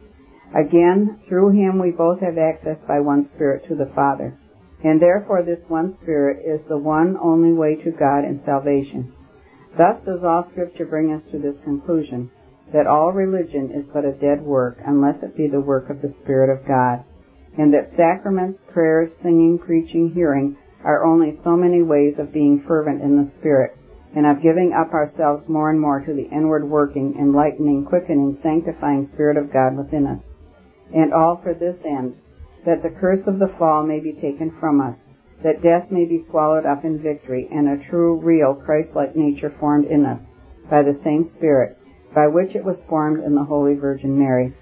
Again, through him we both have access by one Spirit to the Father, and therefore this one Spirit is the one only way to God and salvation. Thus does all Scripture bring us to this conclusion, that all religion is but a dead work, unless it be the work of the Spirit of God, and that sacraments, prayers, singing, preaching, hearing are only so many ways of being fervent in the Spirit, and of giving up ourselves more and more to the inward working, enlightening, quickening, sanctifying Spirit of God within us. And all for this end, that the curse of the fall may be taken from us, that death may be swallowed up in victory, and a true, real, Christ-like nature formed in us by the same Spirit, by which it was formed in the Holy Virgin Mary.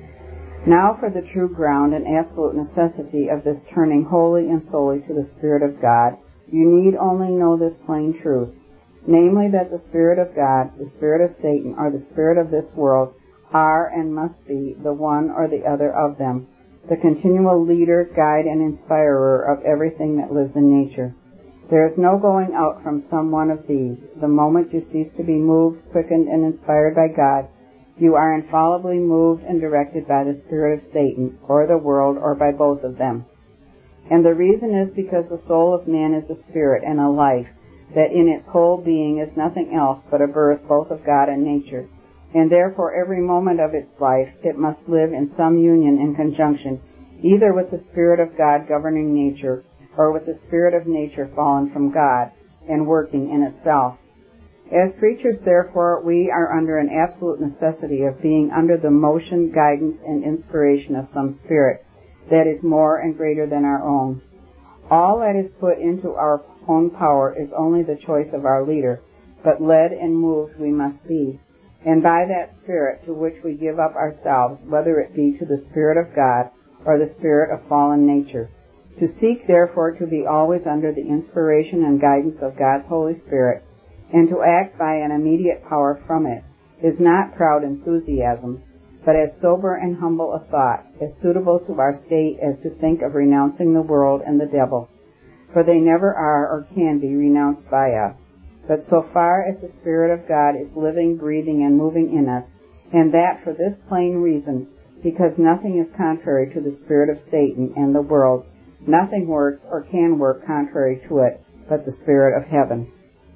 Now for the true ground and absolute necessity of this turning wholly and solely to the Spirit of God, you need only know this plain truth, namely that the Spirit of God, the spirit of Satan, or the spirit of this world, are and must be the one or the other of them, the continual leader, guide, and inspirer of everything that lives in nature. There is no going out from some one of these. The moment you cease to be moved, quickened, and inspired by God, you are infallibly moved and directed by the spirit of Satan, or the world, or by both of them. And the reason is because the soul of man is a spirit and a life, that in its whole being is nothing else but a birth both of God and nature, and therefore every moment of its life it must live in some union and conjunction, either with the Spirit of God governing nature, or with the spirit of nature fallen from God, and working in itself. As creatures, therefore, we are under an absolute necessity of being under the motion, guidance, and inspiration of some spirit that is more and greater than our own. All that is put into our own power is only the choice of our leader, but led and moved we must be, and by that Spirit to which we give up ourselves, whether it be to the Spirit of God or the spirit of fallen nature. To seek, therefore, to be always under the inspiration and guidance of God's Holy Spirit, and to act by an immediate power from it, is not proud enthusiasm, but as sober and humble a thought, as suitable to our state as to think of renouncing the world and the devil, for they never are or can be renounced by us. But so far as the Spirit of God is living, breathing, and moving in us, and that for this plain reason, because nothing is contrary to the spirit of Satan and the world, nothing works or can work contrary to it, but the Spirit of heaven.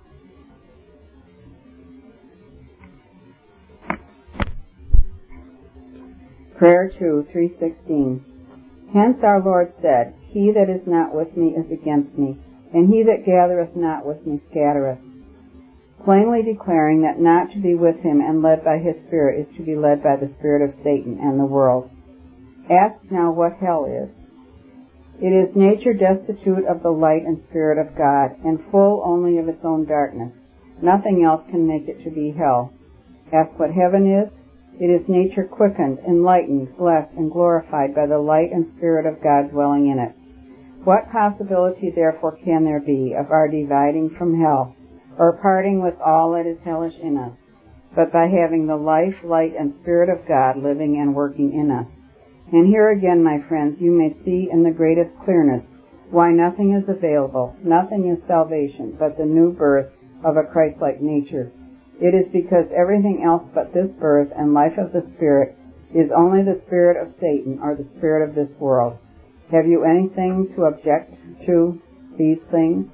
Prayer two, three sixteen. Hence our Lord said, He that is not with me is against me, and he that gathereth not with me scattereth. Plainly declaring that not to be with him and led by his Spirit is to be led by the spirit of Satan and the world. Ask now what hell is. It is nature destitute of the light and Spirit of God, and full only of its own darkness. Nothing else can make it to be hell. Ask what heaven is. It is nature quickened, enlightened, blessed, and glorified by the light and Spirit of God dwelling in it. What possibility, therefore, can there be of our dividing from hell, or parting with all that is hellish in us, but by having the life, light, and Spirit of God living and working in us? And here again, my friends, you may see in the greatest clearness why nothing is available, nothing is salvation, but the new birth of a Christ-like nature. It is because everything else but this birth and life of the Spirit is only the spirit of Satan or the spirit of this world. Have you anything to object to these things?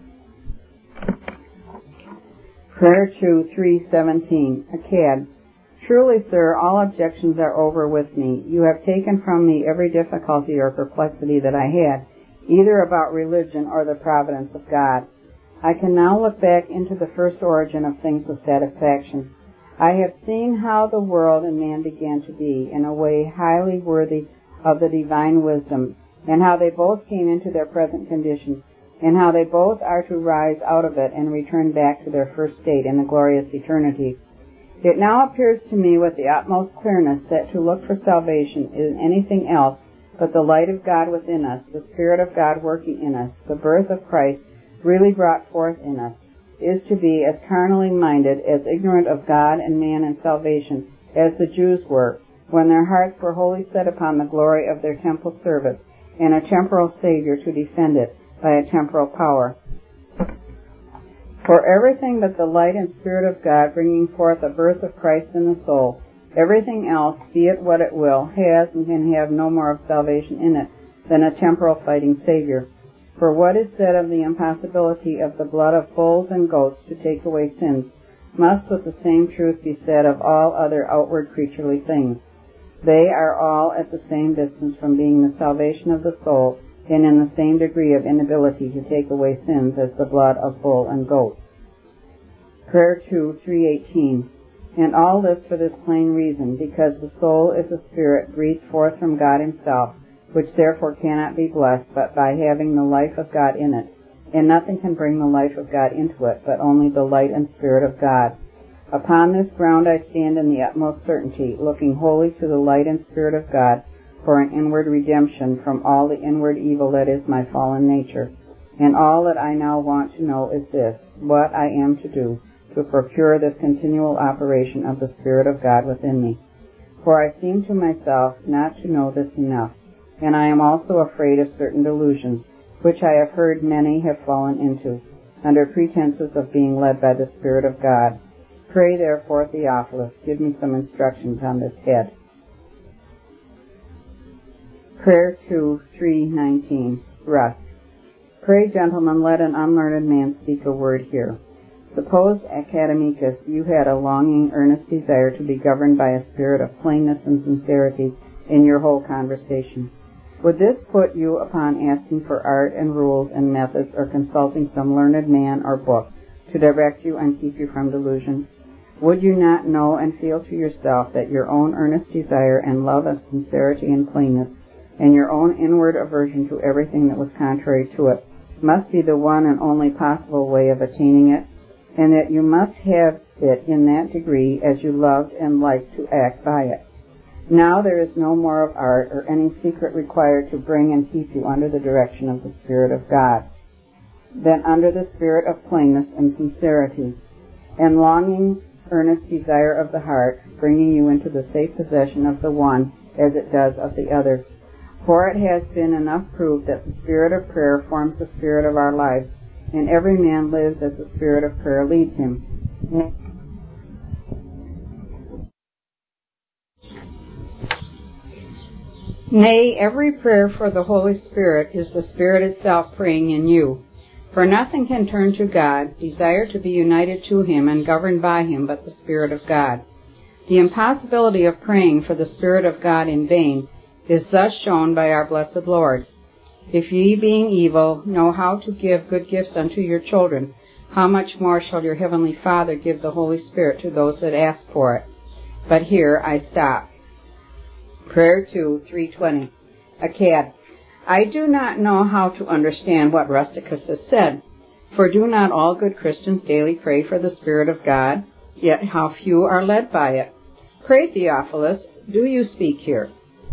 Prayer two, three seventeen. Akkad. Truly, sir, all objections are over with me. You have taken from me every difficulty or perplexity that I had, either about religion or the providence of God. I can now look back into the first origin of things with satisfaction. I have seen how the world and man began to be, in a way highly worthy of the divine wisdom, and how they both came into their present condition, and how they both are to rise out of it and return back to their first state in the glorious eternity. It now appears to me with the utmost clearness that to look for salvation in anything else but the light of God within us, the Spirit of God working in us, the birth of Christ really brought forth in us, is to be as carnally minded, as ignorant of God and man and salvation, as the Jews were, when their hearts were wholly set upon the glory of their temple service, and a temporal Savior to defend it by a temporal power. For everything but the light and Spirit of God bringing forth a birth of Christ in the soul, everything else, be it what it will, has and can have no more of salvation in it than a temporal fighting Savior. For what is said of the impossibility of the blood of bulls and goats to take away sins must with the same truth be said of all other outward creaturely things. They are all at the same distance from being the salvation of the soul, and in the same degree of inability to take away sins as the blood of bull and goats. Prayer two, three eighteen. And all this for this plain reason, because the soul is a spirit breathed forth from God himself, which therefore cannot be blessed but by having the life of God in it, and nothing can bring the life of God into it but only the light and Spirit of God. Upon this ground I stand in the utmost certainty, looking wholly to the light and Spirit of God for an inward redemption from all the inward evil that is my fallen nature. And all that I now want to know is this, what I am to do to procure this continual operation of the Spirit of God within me. For I seem to myself not to know this enough, and I am also afraid of certain delusions, which I have heard many have fallen into, under pretenses of being led by the Spirit of God. Pray therefore, Theophilus, give me some instructions on this head. Prayer two, three nineteen. Rust. Pray, gentlemen, let an unlearned man speak a word here. Suppose, Academicus, you had a longing, earnest desire to be governed by a spirit of plainness and sincerity in your whole conversation. Would this put you upon asking for art and rules and methods, or consulting some learned man or book to direct you and keep you from delusion? Would you not know and feel to yourself that your own earnest desire and love of sincerity and plainness, and your own inward aversion to everything that was contrary to it, must be the one and only possible way of attaining it, and that you must have it in that degree as you loved and liked to act by it? Now there is no more of art or any secret required to bring and keep you under the direction of the Spirit of God, than under the spirit of plainness and sincerity, and longing, earnest desire of the heart, bringing you into the safe possession of the one as it does of the other. For it has been enough proved that the spirit of prayer forms the spirit of our lives, and every man lives as the spirit of prayer leads him. Nay, every prayer for the Holy Spirit is the Spirit itself praying in you. For nothing can turn to God, desire to be united to him and governed by him, but the Spirit of God. The impossibility of praying for the Spirit of God in vain is thus shown by our blessed Lord. If ye, being evil, know how to give good gifts unto your children, how much more shall your heavenly Father give the Holy Spirit to those that ask for it? But here I stop. Prayer two, three twenty. Acad. I do not know how to understand what Rusticus has said, for do not all good Christians daily pray for the Spirit of God? Yet how few are led by it. Pray, Theophilus, do you speak here?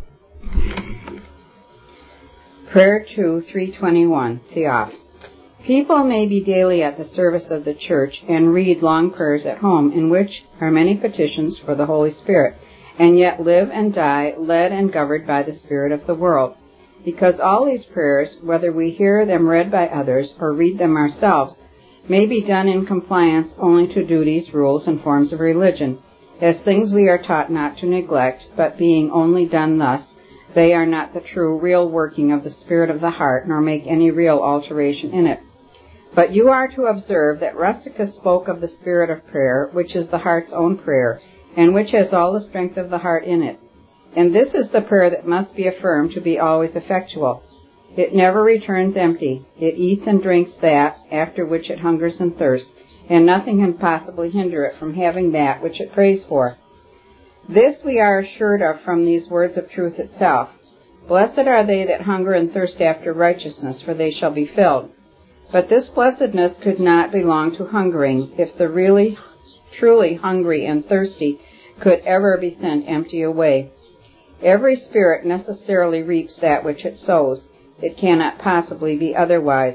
Prayer two, three twenty-one. Theoph. People may be daily at the service of the church and read long prayers at home, in which are many petitions for the Holy Spirit, and yet live and die led and governed by the spirit of the world. Because all these prayers, whether we hear them read by others or read them ourselves, may be done in compliance only to duties, rules, and forms of religion, as things we are taught not to neglect, but being only done thus, they are not the true, real working of the spirit of the heart, nor make any real alteration in it. But you are to observe that Rusticus spoke of the spirit of prayer, which is the heart's own prayer, and which has all the strength of the heart in it. And this is the prayer that must be affirmed to be always effectual. It never returns empty. It eats and drinks that, after which it hungers and thirsts, and nothing can possibly hinder it from having that which it prays for. This we are assured of from these words of truth itself. Blessed are they that hunger and thirst after righteousness, for they shall be filled. But this blessedness could not belong to hungering, if the really, truly hungry and thirsty could ever be sent empty away. Every spirit necessarily reaps that which it sows. It cannot possibly be otherwise.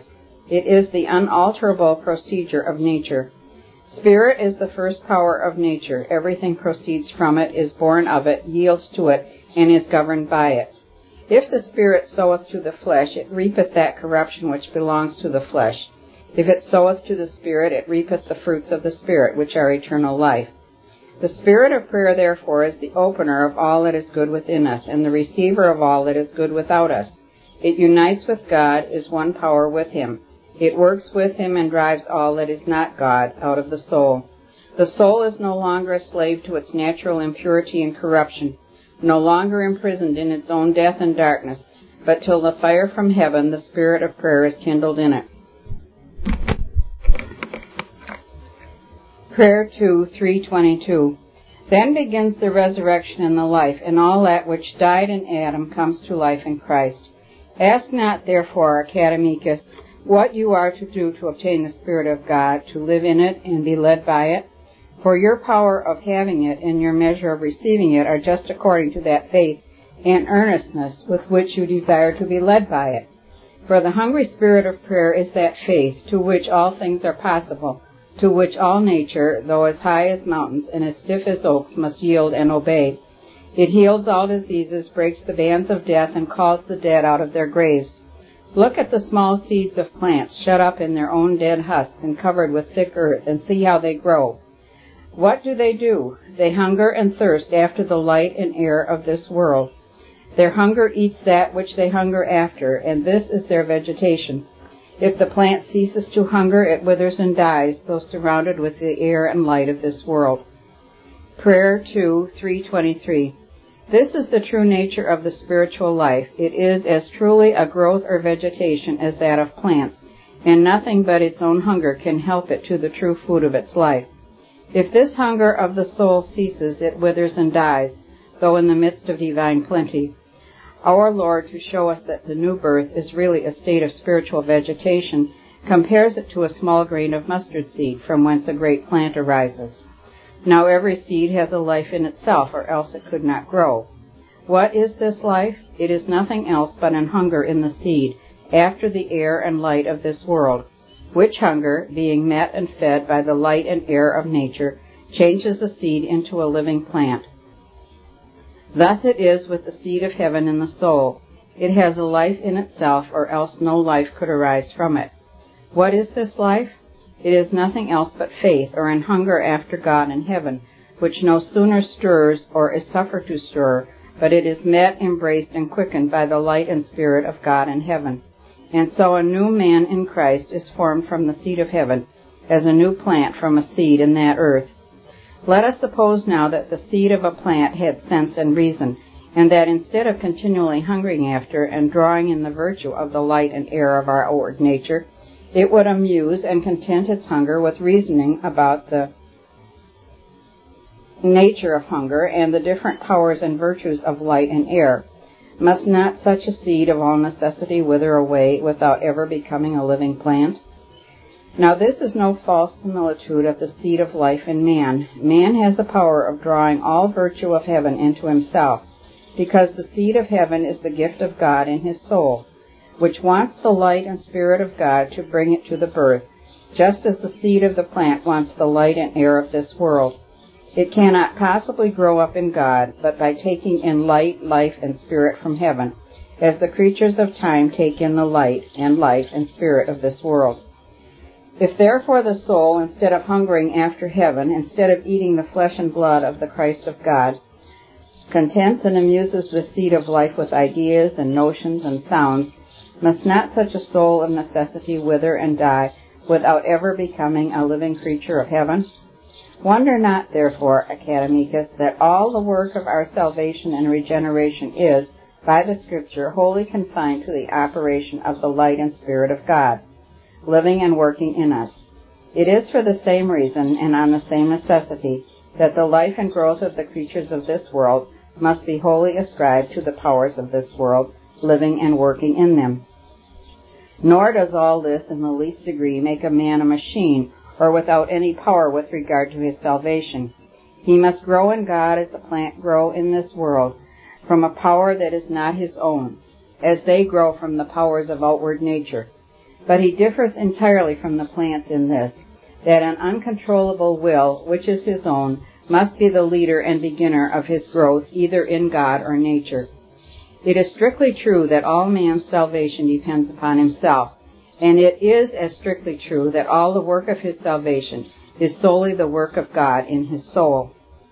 It is the unalterable procedure of nature. Spirit is the first power of nature. Everything proceeds from it, is born of it, yields to it, and is governed by it. If the Spirit soweth to the flesh, it reapeth that corruption which belongs to the flesh. If it soweth to the Spirit, it reapeth the fruits of the Spirit, which are eternal life. The Spirit of prayer, therefore, is the opener of all that is good within us, and the receiver of all that is good without us. It unites with God, is one power with Him. It works with Him and drives all that is not God out of the soul. The soul is no longer a slave to its natural impurity and corruption, no longer imprisoned in its own death and darkness, but till the fire from heaven, the Spirit of prayer, is kindled in it. Prayer two, three twenty-two. Then begins the resurrection and the life, and all that which died in Adam comes to life in Christ. Ask not, therefore, Academicus, what you are to do to obtain the Spirit of God, to live in it and be led by it. For your power of having it and your measure of receiving it are just according to that faith and earnestness with which you desire to be led by it. For the hungry spirit of prayer is that faith to which all things are possible, to which all nature, though as high as mountains and as stiff as oaks, must yield and obey. It heals all diseases, breaks the bands of death, and calls the dead out of their graves. Look at the small seeds of plants shut up in their own dead husks and covered with thick earth, and see how they grow. What do they do? They hunger and thirst after the light and air of this world. Their hunger eats that which they hunger after, and this is their vegetation. If the plant ceases to hunger, it withers and dies, though surrounded with the air and light of this world. Prayer two, three twenty-three. This is the true nature of the spiritual life. It is as truly a growth or vegetation as that of plants, and nothing but its own hunger can help it to the true food of its life. If this hunger of the soul ceases, it withers and dies, though in the midst of divine plenty. Our Lord, to show us that the new birth is really a state of spiritual vegetation, compares it to a small grain of mustard seed, from whence a great plant arises. Now every seed has a life in itself, or else it could not grow. What is this life? It is nothing else but an hunger in the seed, after the air and light of this world, which hunger, being met and fed by the light and air of nature, changes the seed into a living plant. Thus it is with the seed of heaven in the soul. It has a life in itself, or else no life could arise from it. What is this life? It is nothing else but faith, or an hunger after God in heaven, which no sooner stirs or is suffered to stir, but it is met, embraced, and quickened by the light and spirit of God in heaven. And so a new man in Christ is formed from the seed of heaven, as a new plant from a seed in that earth. Let us suppose now that the seed of a plant had sense and reason, and that instead of continually hungering after and drawing in the virtue of the light and air of our outward nature, it would amuse and content its hunger with reasoning about the nature of hunger and the different powers and virtues of light and air. Must not such a seed of all necessity wither away without ever becoming a living plant? Now this is no false similitude of the seed of life in man. Man has the power of drawing all virtue of heaven into himself, because the seed of heaven is the gift of God in his soul, which wants the light and spirit of God to bring it to the birth, just as the seed of the plant wants the light and air of this world. It cannot possibly grow up in God, but by taking in light, life, and spirit from heaven, as the creatures of time take in the light and life and spirit of this world. If therefore the soul, instead of hungering after heaven, instead of eating the flesh and blood of the Christ of God, contents and amuses the seed of life with ideas and notions and sounds, must not such a soul of necessity wither and die without ever becoming a living creature of heaven? Wonder not, therefore, Academicus, that all the work of our salvation and regeneration is, by the Scripture, wholly confined to the operation of the light and Spirit of God, living and working in us. It is for the same reason, and on the same necessity, that the life and growth of the creatures of this world must be wholly ascribed to the powers of this world, living and working in them. Nor does all this in the least degree make a man a machine, or without any power with regard to his salvation. He must grow in God as a plant grow in this world, from a power that is not his own, as they grow from the powers of outward nature. But he differs entirely from the plants in this, that an uncontrollable will, which is his own, must be the leader and beginner of his growth either in God or nature. It is strictly true that all man's salvation depends upon himself, and it is as strictly true that all the work of his salvation is solely the work of God in his soul.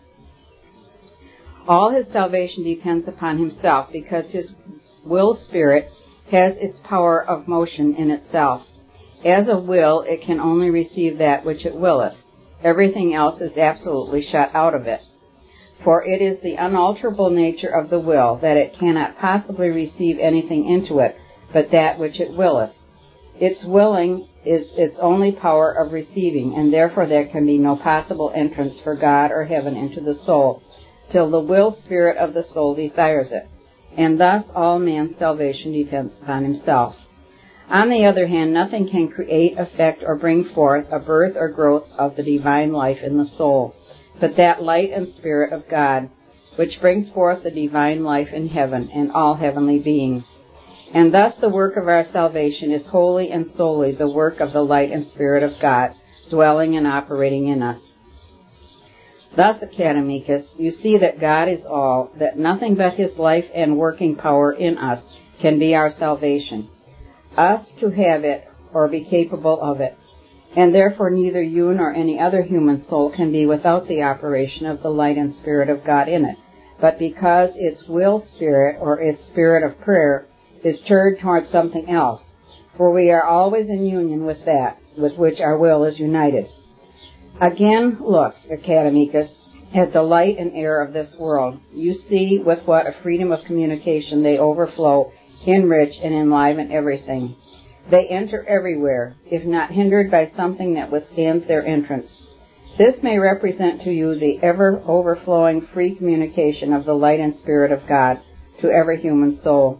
All his salvation depends upon himself because his will spirit has its power of motion in itself. As a will, it can only receive that which it willeth. Everything else is absolutely shut out of it. For it is the unalterable nature of the will that it cannot possibly receive anything into it but that which it willeth. Its willing is its only power of receiving, and therefore there can be no possible entrance for God or heaven into the soul, till the will spirit of the soul desires it. And thus all man's salvation depends upon himself. On the other hand, nothing can create, affect, or bring forth a birth or growth of the divine life in the soul, but that light and spirit of God, which brings forth the divine life in heaven and all heavenly beings. And thus the work of our salvation is wholly and solely the work of the light and spirit of God, dwelling and operating in us. Thus, Academicus, you see that God is all, that nothing but his life and working power in us can be our salvation, us to have it or be capable of it. And therefore neither you nor any other human soul can be without the operation of the light and spirit of God in it, but because its will spirit or its spirit of prayer is turned towards something else, for we are always in union with that with which our will is united. Again, look, Academicus, at the light and air of this world. You see with what a freedom of communication they overflow, enrich, and enliven everything. They enter everywhere, if not hindered by something that withstands their entrance. This may represent to you the ever-overflowing free communication of the light and spirit of God to every human soul.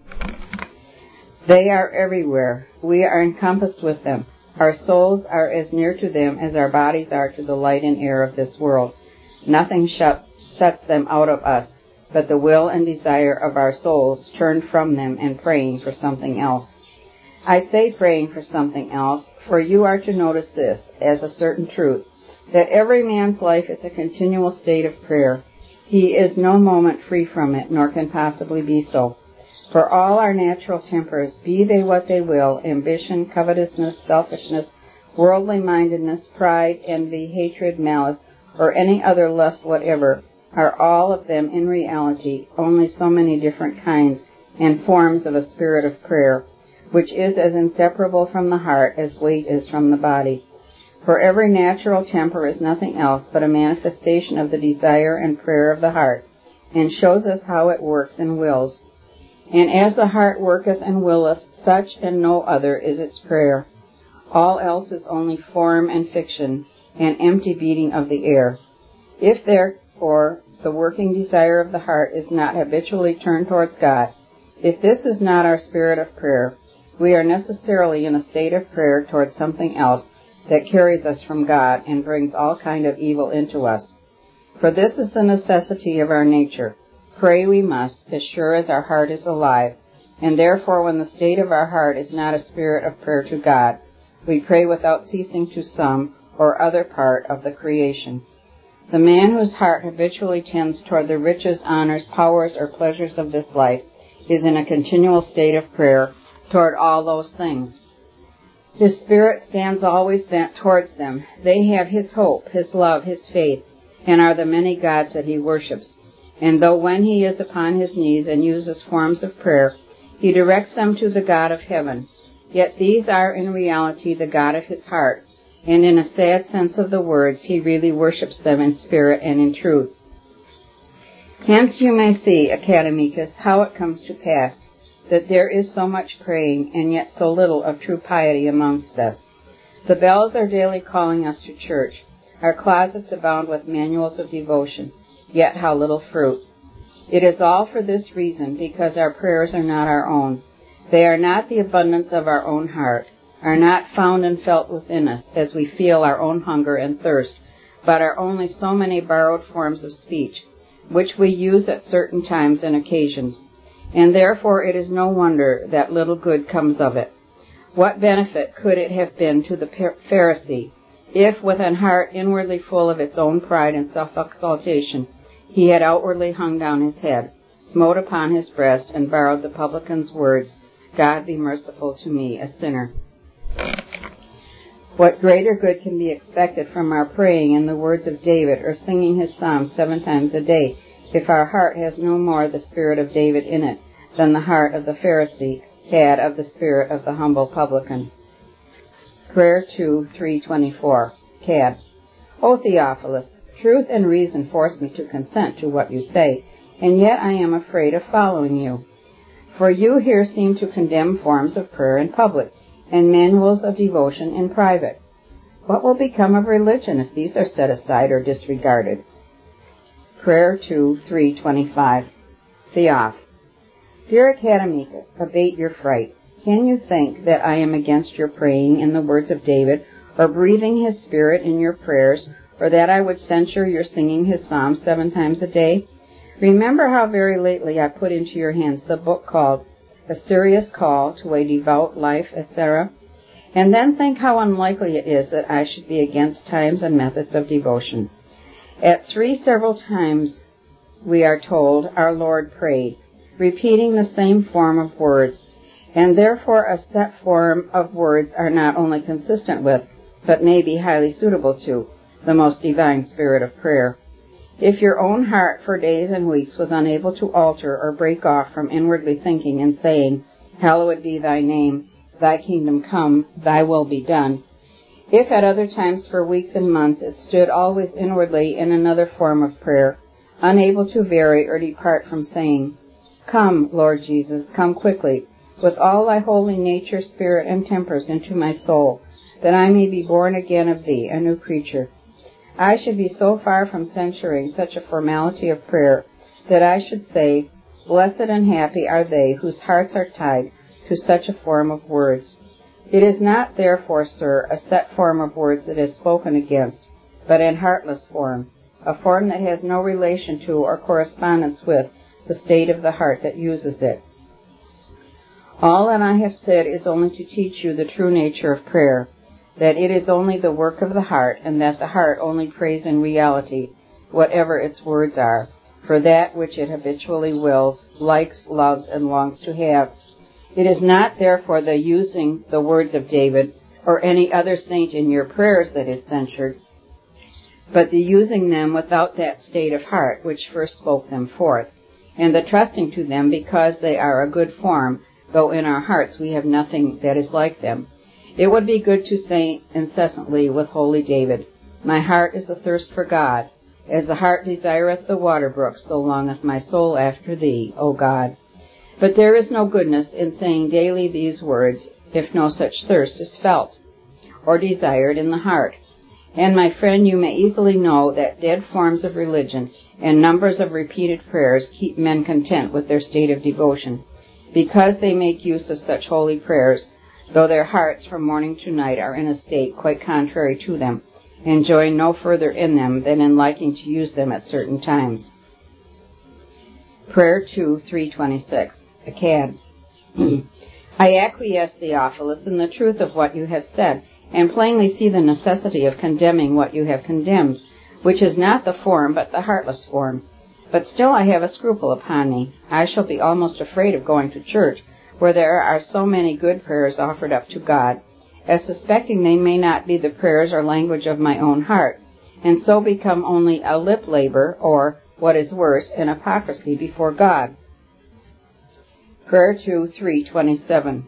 They are everywhere. We are encompassed with them. Our souls are as near to them as our bodies are to the light and air of this world. Nothing shuts, shuts them out of us, but the will and desire of our souls turned from them and praying for something else. I say praying for something else, for you are to notice this as a certain truth, that every man's life is a continual state of prayer. He is no moment free from it, nor can possibly be so. For all our natural tempers, be they what they will, ambition, covetousness, selfishness, worldly-mindedness, pride, envy, hatred, malice, or any other lust whatever, are all of them in reality only so many different kinds and forms of a spirit of prayer, which is as inseparable from the heart as weight is from the body. For every natural temper is nothing else but a manifestation of the desire and prayer of the heart, and shows us how it works and wills. And as the heart worketh and willeth, such and no other is its prayer. All else is only form and fiction, and empty beating of the air. If therefore the working desire of the heart is not habitually turned towards God, if this is not our spirit of prayer, we are necessarily in a state of prayer towards something else that carries us from God and brings all kind of evil into us. For this is the necessity of our nature. Pray we must, as sure as our heart is alive, and therefore when the state of our heart is not a spirit of prayer to God, we pray without ceasing to some or other part of the creation. The man whose heart habitually tends toward the riches, honors, powers, or pleasures of this life is in a continual state of prayer toward all those things. His spirit stands always bent towards them. They have his hope, his love, his faith, and are the many gods that he worships. And though when he is upon his knees and uses forms of prayer, he directs them to the God of heaven, yet these are in reality the God of his heart, and in a sad sense of the words, he really worships them in spirit and in truth. Hence you may see, Academicus, how it comes to pass that there is so much praying and yet so little of true piety amongst us. The bells are daily calling us to church. Our closets abound with manuals of devotion, yet how little fruit. It is all for this reason, because our prayers are not our own. They are not the abundance of our own heart, are not found and felt within us as we feel our own hunger and thirst, but are only so many borrowed forms of speech, which we use at certain times and occasions. And therefore it is no wonder that little good comes of it. What benefit could it have been to the Pharisee if, with an heart inwardly full of its own pride and self-exaltation, he had outwardly hung down his head, smote upon his breast, and borrowed the publican's words, God be merciful to me, a sinner? What greater good can be expected from our praying in the words of David or singing his psalms seven times a day if our heart has no more the spirit of David in it than the heart of the Pharisee had of the spirit of the humble publican? Prayer two, three twenty-four. Cad. O Theophilus, truth and reason force me to consent to what you say, and yet I am afraid of following you. For you here seem to condemn forms of prayer in public, and manuals of devotion in private. What will become of religion if these are set aside or disregarded? Prayer two, three twenty-five. Theoph. Dear Academicus, abate your fright. Can you think that I am against your praying in the words of David, or breathing his spirit in your prayers, or that I would censure your singing his psalms seven times a day? Remember how very lately I put into your hands the book called A Serious Call to a Devout Life, et cetera, and then think how unlikely it is that I should be against times and methods of devotion. At three several times, we are told, our Lord prayed, repeating the same form of words, and therefore a set form of words are not only consistent with, but may be highly suitable to, the most divine spirit of prayer. If your own heart for days and weeks was unable to alter or break off from inwardly thinking and saying, Hallowed be thy name, thy kingdom come, thy will be done, if at other times for weeks and months it stood always inwardly in another form of prayer, unable to vary or depart from saying, Come, Lord Jesus, come quickly, with all thy holy nature, spirit, and tempers into my soul, that I may be born again of thee, a new creature. I should be so far from censuring such a formality of prayer that I should say, Blessed and happy are they whose hearts are tied to such a form of words. It is not, therefore, sir, a set form of words that is spoken against, but an heartless form, a form that has no relation to or correspondence with the state of the heart that uses it. All that I have said is only to teach you the true nature of prayer, that it is only the work of the heart, and that the heart only prays in reality, whatever its words are, for that which it habitually wills, likes, loves, and longs to have. It is not, therefore, the using the words of David or any other saint in your prayers that is censured, but the using them without that state of heart which first spoke them forth, and the trusting to them because they are a good form, though in our hearts we have nothing that is like them. It would be good to say incessantly with holy David, My heart is athirst for God. As the hart desireth the water brooks, so longeth my soul after thee, O God. But there is no goodness in saying daily these words, if no such thirst is felt, or desired in the heart. And, my friend, you may easily know that dead forms of religion and numbers of repeated prayers keep men content with their state of devotion, because they make use of such holy prayers, though their hearts from morning to night are in a state quite contrary to them, and join no further in them than in liking to use them at certain times. Prayer two, three twenty-six. Acad. I acquiesce, Theophilus, in the truth of what you have said, and plainly see the necessity of condemning what you have condemned, which is not the form, but the heartless form. But still I have a scruple upon me. I shall be almost afraid of going to church, where there are so many good prayers offered up to God, as suspecting they may not be the prayers or language of my own heart, and so become only a lip labor, or, what is worse, an hypocrisy before God. Prayer two, three twenty-seven.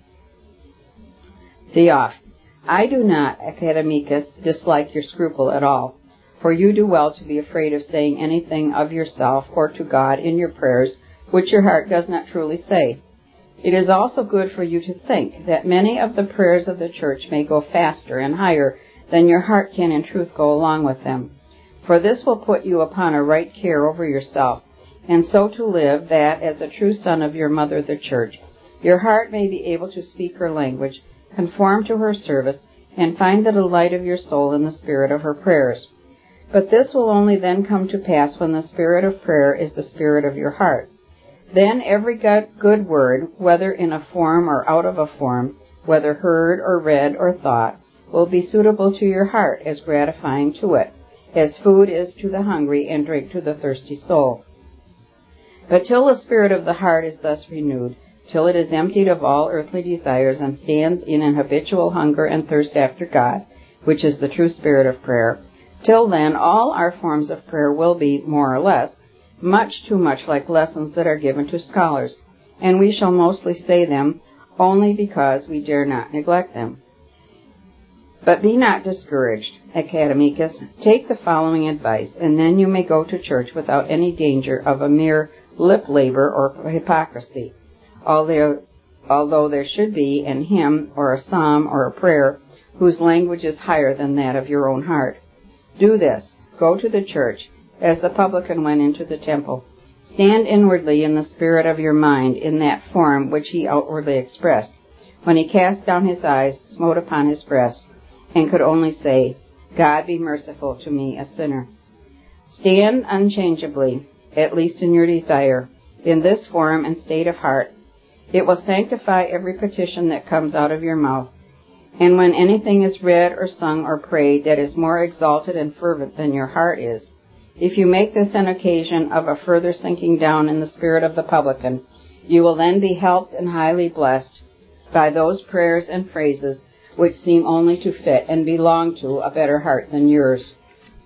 Theoph. I do not, Academicus, dislike your scruple at all, for you do well to be afraid of saying anything of yourself or to God in your prayers which your heart does not truly say. It is also good for you to think that many of the prayers of the church may go faster and higher than your heart can in truth go along with them. For this will put you upon a right care over yourself, and so to live that, as a true son of your mother the church, your heart may be able to speak her language, conform to her service, and find the delight of your soul in the spirit of her prayers. But this will only then come to pass when the spirit of prayer is the spirit of your heart. Then every good word, whether in a form or out of a form, whether heard or read or thought, will be suitable to your heart as gratifying to it, as food is to the hungry and drink to the thirsty soul. But till the spirit of the heart is thus renewed, till it is emptied of all earthly desires and stands in an habitual hunger and thirst after God, which is the true spirit of prayer, till then all our forms of prayer will be, more or less, much too much like lessons that are given to scholars, and we shall mostly say them only because we dare not neglect them. But be not discouraged, Academicus. Take the following advice, and then you may go to church without any danger of a mere lip labor or hypocrisy, although, although there should be an hymn or a psalm or a prayer whose language is higher than that of your own heart. Do this. Go to the church, as the publican went into the temple. Stand inwardly in the spirit of your mind, in that form which he outwardly expressed, when he cast down his eyes, smote upon his breast, and could only say, God be merciful to me, a sinner. Stand unchangeably, at least in your desire, in this form and state of heart. It will sanctify every petition that comes out of your mouth. And when anything is read or sung or prayed that is more exalted and fervent than your heart is, if you make this an occasion of a further sinking down in the spirit of the publican, you will then be helped and highly blessed by those prayers and phrases which seem only to fit and belong to a better heart than yours.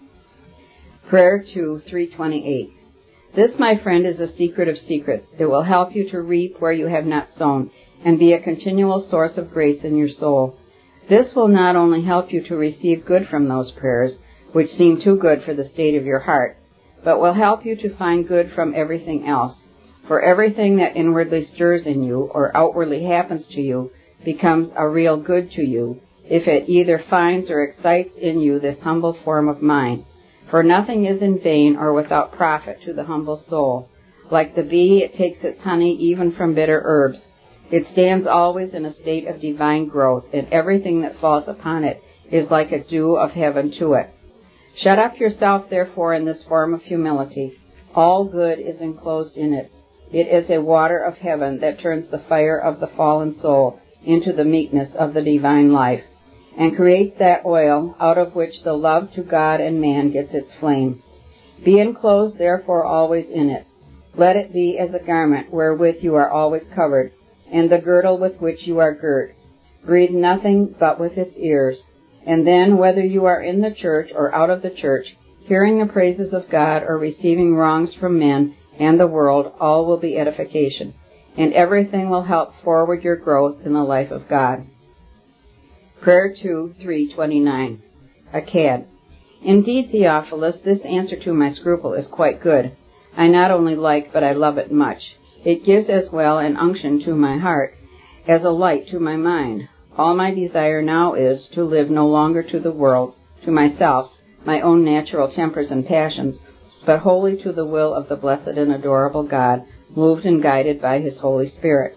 Prayer two, three twenty-eight. This, my friend, is a secret of secrets. It will help you to reap where you have not sown, and be a continual source of grace in your soul. This will not only help you to receive good from those prayers, which seem too good for the state of your heart, but will help you to find good from everything else. For everything that inwardly stirs in you, or outwardly happens to you, becomes a real good to you, if it either finds or excites in you this humble form of mind. For nothing is in vain or without profit to the humble soul. Like the bee, it takes its honey even from bitter herbs. It stands always in a state of divine growth, and everything that falls upon it is like a dew of heaven to it. Shut up yourself, therefore, in this form of humility. All good is enclosed in it. It is a water of heaven that turns the fire of the fallen soul into the meekness of the divine life, and creates that oil out of which the love to God and man gets its flame. Be enclosed, therefore, always in it. Let it be as a garment wherewith you are always covered, and the girdle with which you are girt. Breathe nothing but with its ears. And then, whether you are in the church or out of the church, hearing the praises of God or receiving wrongs from men and the world, all will be edification, and everything will help forward your growth in the life of God. Prayer two, three twenty-nine. Acad. Indeed, Theophilus, this answer to my scruple is quite good. I not only like, but I love it much. It gives as well an unction to my heart as a light to my mind. All my desire now is to live no longer to the world, to myself, my own natural tempers and passions, but wholly to the will of the blessed and adorable God, moved and guided by His Holy Spirit.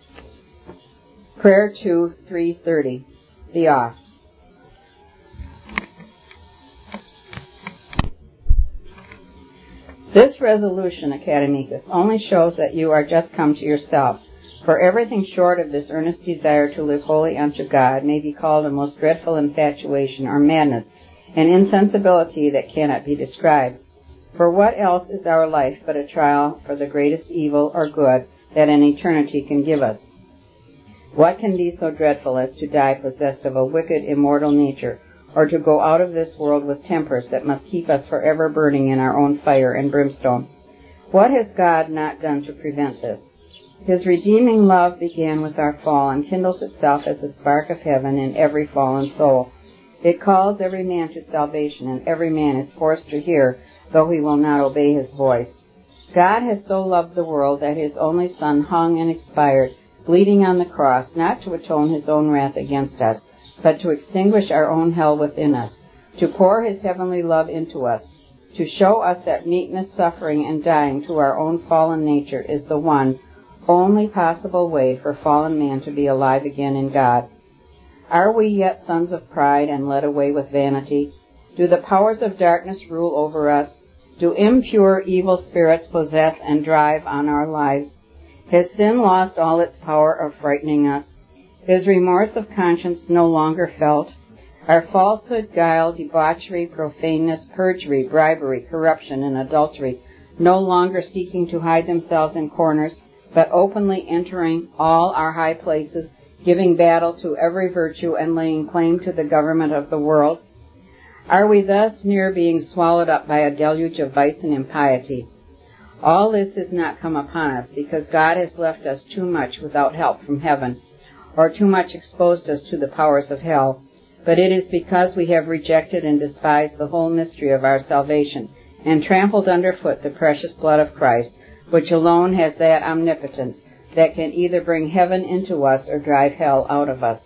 Prayer two, three thirty. Theoph. This resolution, Academicus, only shows that you are just come to yourself, for everything short of this earnest desire to live wholly unto God may be called a most dreadful infatuation or madness, an insensibility that cannot be described. For what else is our life but a trial for the greatest evil or good that an eternity can give us? What can be so dreadful as to die possessed of a wicked, immortal nature, or to go out of this world with tempers that must keep us forever burning in our own fire and brimstone? What has God not done to prevent this? His redeeming love began with our fall and kindles itself as a spark of heaven in every fallen soul. It calls every man to salvation, and every man is forced to hear, though he will not obey his voice. God has so loved the world that His only Son hung and expired, bleeding on the cross, not to atone His own wrath against us, but to extinguish our own hell within us, to pour His heavenly love into us, to show us that meekness, suffering, and dying to our own fallen nature is the one, only possible way for fallen man to be alive again in God. Are we yet sons of pride and led away with vanity? Do the powers of darkness rule over us? Do impure, evil spirits possess and drive on our lives? Has sin lost all its power of frightening us? Is remorse of conscience no longer felt? Are falsehood, guile, debauchery, profaneness, perjury, bribery, corruption, and adultery no longer seeking to hide themselves in corners, but openly entering all our high places, giving battle to every virtue and laying claim to the government of the world? Are we thus near being swallowed up by a deluge of vice and impiety? All this has not come upon us because God has left us too much without help from heaven, or too much exposed us to the powers of hell, but it is because we have rejected and despised the whole mystery of our salvation, and trampled underfoot the precious blood of Christ, which alone has that omnipotence that can either bring heaven into us or drive hell out of us.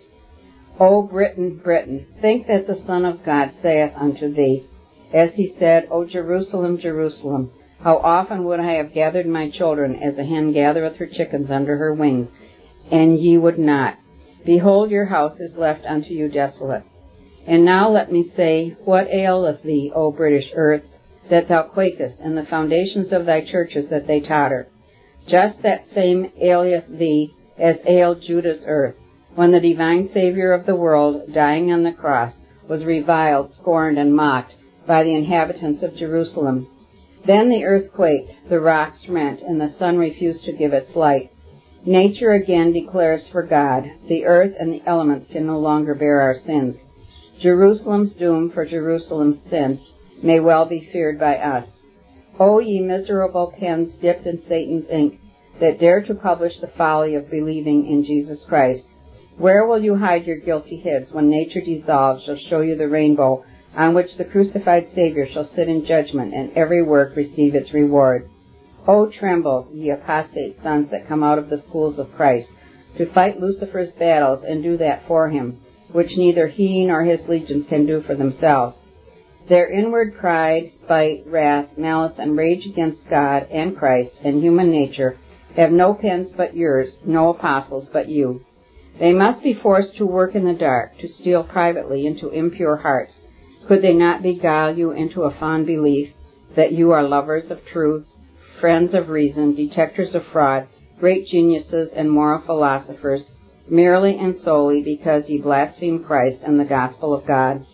O Britain, Britain, think that the Son of God saith unto thee, as he said, O Jerusalem, Jerusalem, how often would I have gathered my children as a hen gathereth her chickens under her wings, and ye would not. Behold, your house is left unto you desolate. And now let me say, what aileth thee, O British earth, that thou quakest, and the foundations of thy churches that they totter? Just that same aileth thee as ailed Judah's earth, when the divine Savior of the world, dying on the cross, was reviled, scorned, and mocked by the inhabitants of Jerusalem. Then the earth quaked, the rocks rent, and the sun refused to give its light. Nature again declares for God. The earth and the elements can no longer bear our sins. Jerusalem's doom for Jerusalem's sin may well be feared by us. O ye miserable pens dipped in Satan's ink, that dare to publish the folly of believing in Jesus Christ, where will you hide your guilty heads when nature dissolved shall show you the rainbow on which the crucified Savior shall sit in judgment, and every work receive its reward? O tremble, ye apostate sons that come out of the schools of Christ, to fight Lucifer's battles and do that for him, which neither he nor his legions can do for themselves. Their inward pride, spite, wrath, malice, and rage against God and Christ and human nature have no pens but yours, no apostles but you. They must be forced to work in the dark, to steal privately into impure hearts. Could they not beguile you into a fond belief that you are lovers of truth, friends of reason, detectors of fraud, great geniuses and moral philosophers, merely and solely because ye blaspheme Christ and the gospel of God?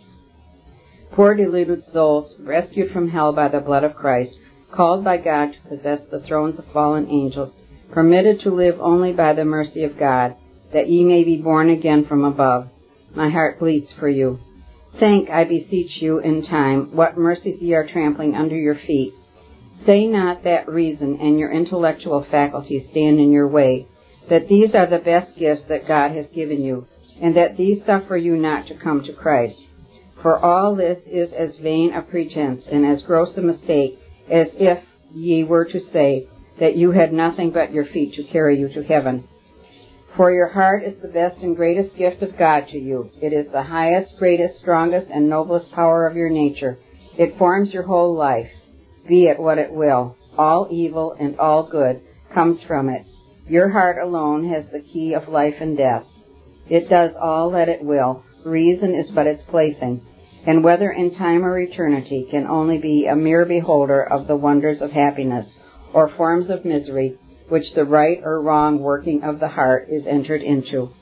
Poor deluded souls, rescued from hell by the blood of Christ, called by God to possess the thrones of fallen angels, permitted to live only by the mercy of God, that ye may be born again from above. My heart bleeds for you. Think, I beseech you, in time, what mercies ye are trampling under your feet. Say not that reason and your intellectual faculties stand in your way, that these are the best gifts that God has given you, and that these suffer you not to come to Christ. For all this is as vain a pretense and as gross a mistake as if ye were to say that you had nothing but your feet to carry you to heaven. For your heart is the best and greatest gift of God to you. It is the highest, greatest, strongest, and noblest power of your nature. It forms your whole life. Be it what it will, all evil and all good comes from it. Your heart alone has the key of life and death. It does all that it will. Reason is but its plaything, and whether in time or eternity can only be a mere beholder of the wonders of happiness or forms of misery which the right or wrong working of the heart is entered into.